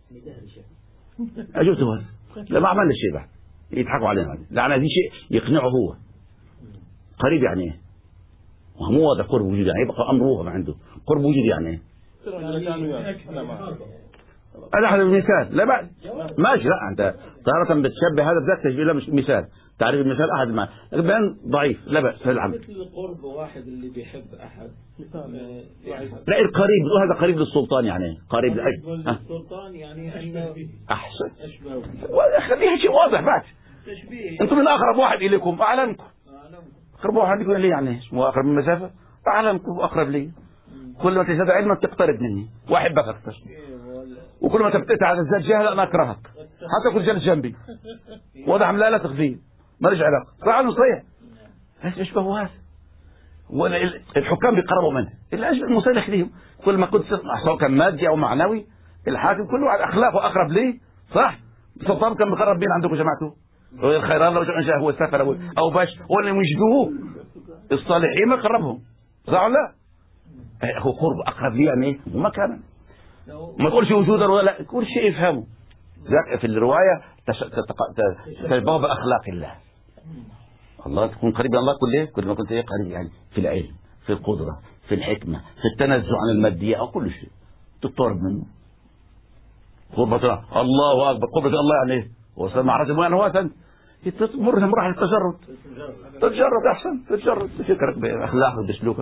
أجبته هذا لا ما عملنا شيء بعد يضحكوا علينا، لا أنا دي شيء يقنعه هو. قريب يعني إيه؟ مو واضح قرب وجودي يعني يبقى أمره هو ما عنده. قرب وجودي يعني إيه؟ هذا أحد المثال لا بأس ماشي. لا أنت تارة بتشبه هذا بذات تشبيه، لا مش مثال، تعريف المثال أحد ما البيان ضعيف لا بأس في العمل. مثل قرب واحد اللي بيحب أحد لا القريب هذا قريب للسلطان يعني قريب للسلطان يعني أنه أحسن أشبه خليها شيء واضح بعد. تشبيه. أنتم من أقرب واحد إليكم أعلمكم. أقرب واحد يكون لي يعني مو أقرب من المسافة أعلمكم وأقرب لي. كل ما تزداد علما تقترب مني وأحبك أكثر، وكل ما تتعزز جهل أنا أكرهك حتى كل جالس جنبي وضع لا لا تخفيه ما ليش علاقة صح عنه صحيح. هذا يشبه هذا. والحكام بيقربوا منه الأجل المسلح لهم. كل ما كنت سواء كان مادي أو معنوي الحاكم كل واحد أخلاقه أقرب ليه صح. السلطان كان بيقرب مين عندكم جماعته؟ الخيران لو جاء هو السفر أو باش هو اللي يجدوه الصالحين ما قربهم صح ولا لا؟ هو قرب أقرب لي يعني إيه؟ مكانا ما تقولش وجودا ولا لا كل شيء يفهمه. في الرواية تشبه بأخلاق الله. الله تكون قريب من الله كله كل ما كنت قريب يعني في العلم في القدرة في الحكمة في التنزع عن المادية أو كل شيء تطرد منه. قربة الله أكبر قربة الله يعني إيه؟ وصل معرض وين هو أنت تمر مراحل التجرد تتجرد أحسن تتجرد فكرك بأخلاقك بسلوكك.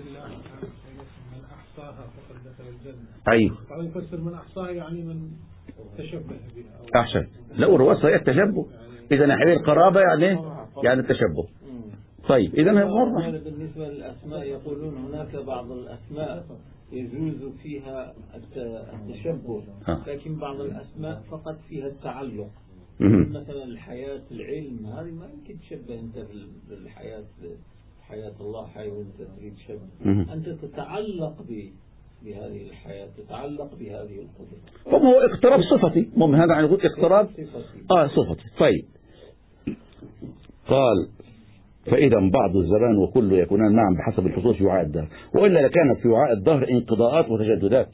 أيوه يفسر من أحصاها يعني من تشبه بها أحسن. لا والرؤساء هي التشبه إذا نحن القرابة يعني يعني التشبه. طيب إذا بالنسبة للأسماء يقولون هناك بعض الأسماء يجوز فيها التشبه لكن بعض الأسماء فقط فيها التعلق. مثلا الحياة العلم هذه ما يمكن تشبه أنت بالحياة حياة الله حي وأنت تريد تشبه. أنت تتعلق ب بهذه الحياة تتعلق بهذه القدرة. هو اقتراب صفتي مو هذا يعني قلت اقتراب اه صفتي. طيب قال فإذا بعض الزمان وكله يكونان معا بحسب الحصول في وعاء الدهر وإلا لكانت في وعاء الدهر انقضاءات وتجددات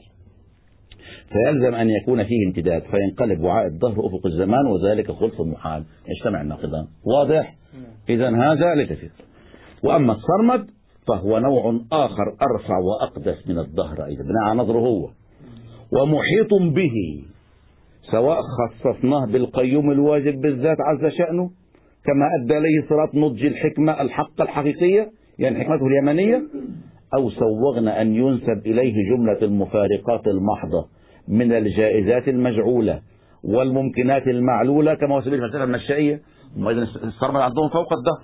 فيلزم أن يكون فيه امتداد فينقلب وعاء الدهر أفق الزمان وذلك خلف محال يجتمع الناقضان. واضح؟ إذا هذا ليس فيه. وأما الصرمد فهو نوع آخر أرفع وأقدس من الدهر أيضا بناء نظره هو ومحيط به سواء خصصناه بالقيوم الواجب بالذات عز شأنه كما أدى إليه صراط نضج الحكمة الحق الحقيقية يعني حكمته اليمنية أو سوغنا أن ينسب إليه جملة المفارقات المحضة من الجائزات المجعولة والممكنات المعلولة كما هو سبيل المسألة المنشئية. وإذن الصرمد عندهم فوق الدهر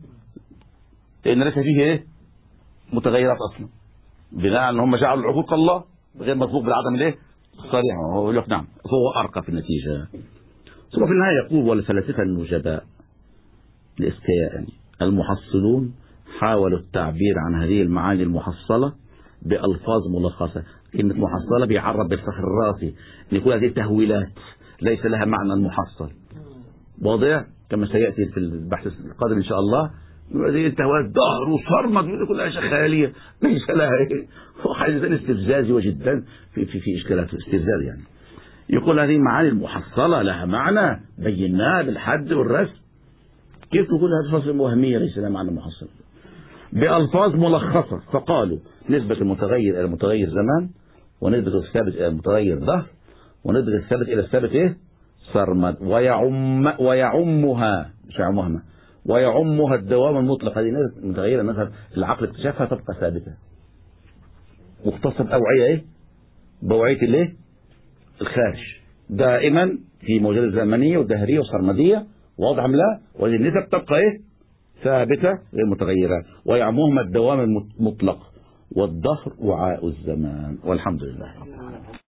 لأن ليس فيه إيه متغيرات أصلا بناء أن هم جعلوا العقول كالله غير مسبوق بالعدم الايه الصريح. هو يقول لك نعم فهو أرقى في النتيجة. ثم في النهاية يقول والفلاسفة النجباء الإذكياء يعني المحصلون حاولوا التعبير عن هذه المعاني المحصلة بألفاظ ملخصة. كلمة محصلة بيعرب بالفخر الراسي أن يكون هذه تهويلات ليس لها معنى محصل واضح كما سيأتي في البحث القادم إن شاء الله. هذه التهويلات ظهر وصرمد كلها أشياء خيالية ليس لها حاجة استفزازي وجدا في في في إشكالات استفزاز يعني. يقول هذه معاني المحصلة لها معنى بيناها بالحد والرسم. كيف تقول هذه الفصل وهمية ليس لها معنى محصل بألفاظ ملخصة فقالوا نسبة المتغير إلى المتغير زمان ونسبة الثابت إلى المتغير ظهر ونسبة الثابت إلى الثابت إيه صرمد ويعم ويعمها مش يعمها ويعمها الدوام المطلق. هذه متغيرة مثلا العقل اكتشافها تبقى ثابتة مختصة بأوعية إيه بأوعية الإيه الخارج دائما في موجات زمنية ودهرية وصرمدية واضح أم لا. وهذه النسب تبقى إيه ثابتة غير متغيرة ويعموهما الدوام المطلق والدهر وعاء الزمان والحمد لله.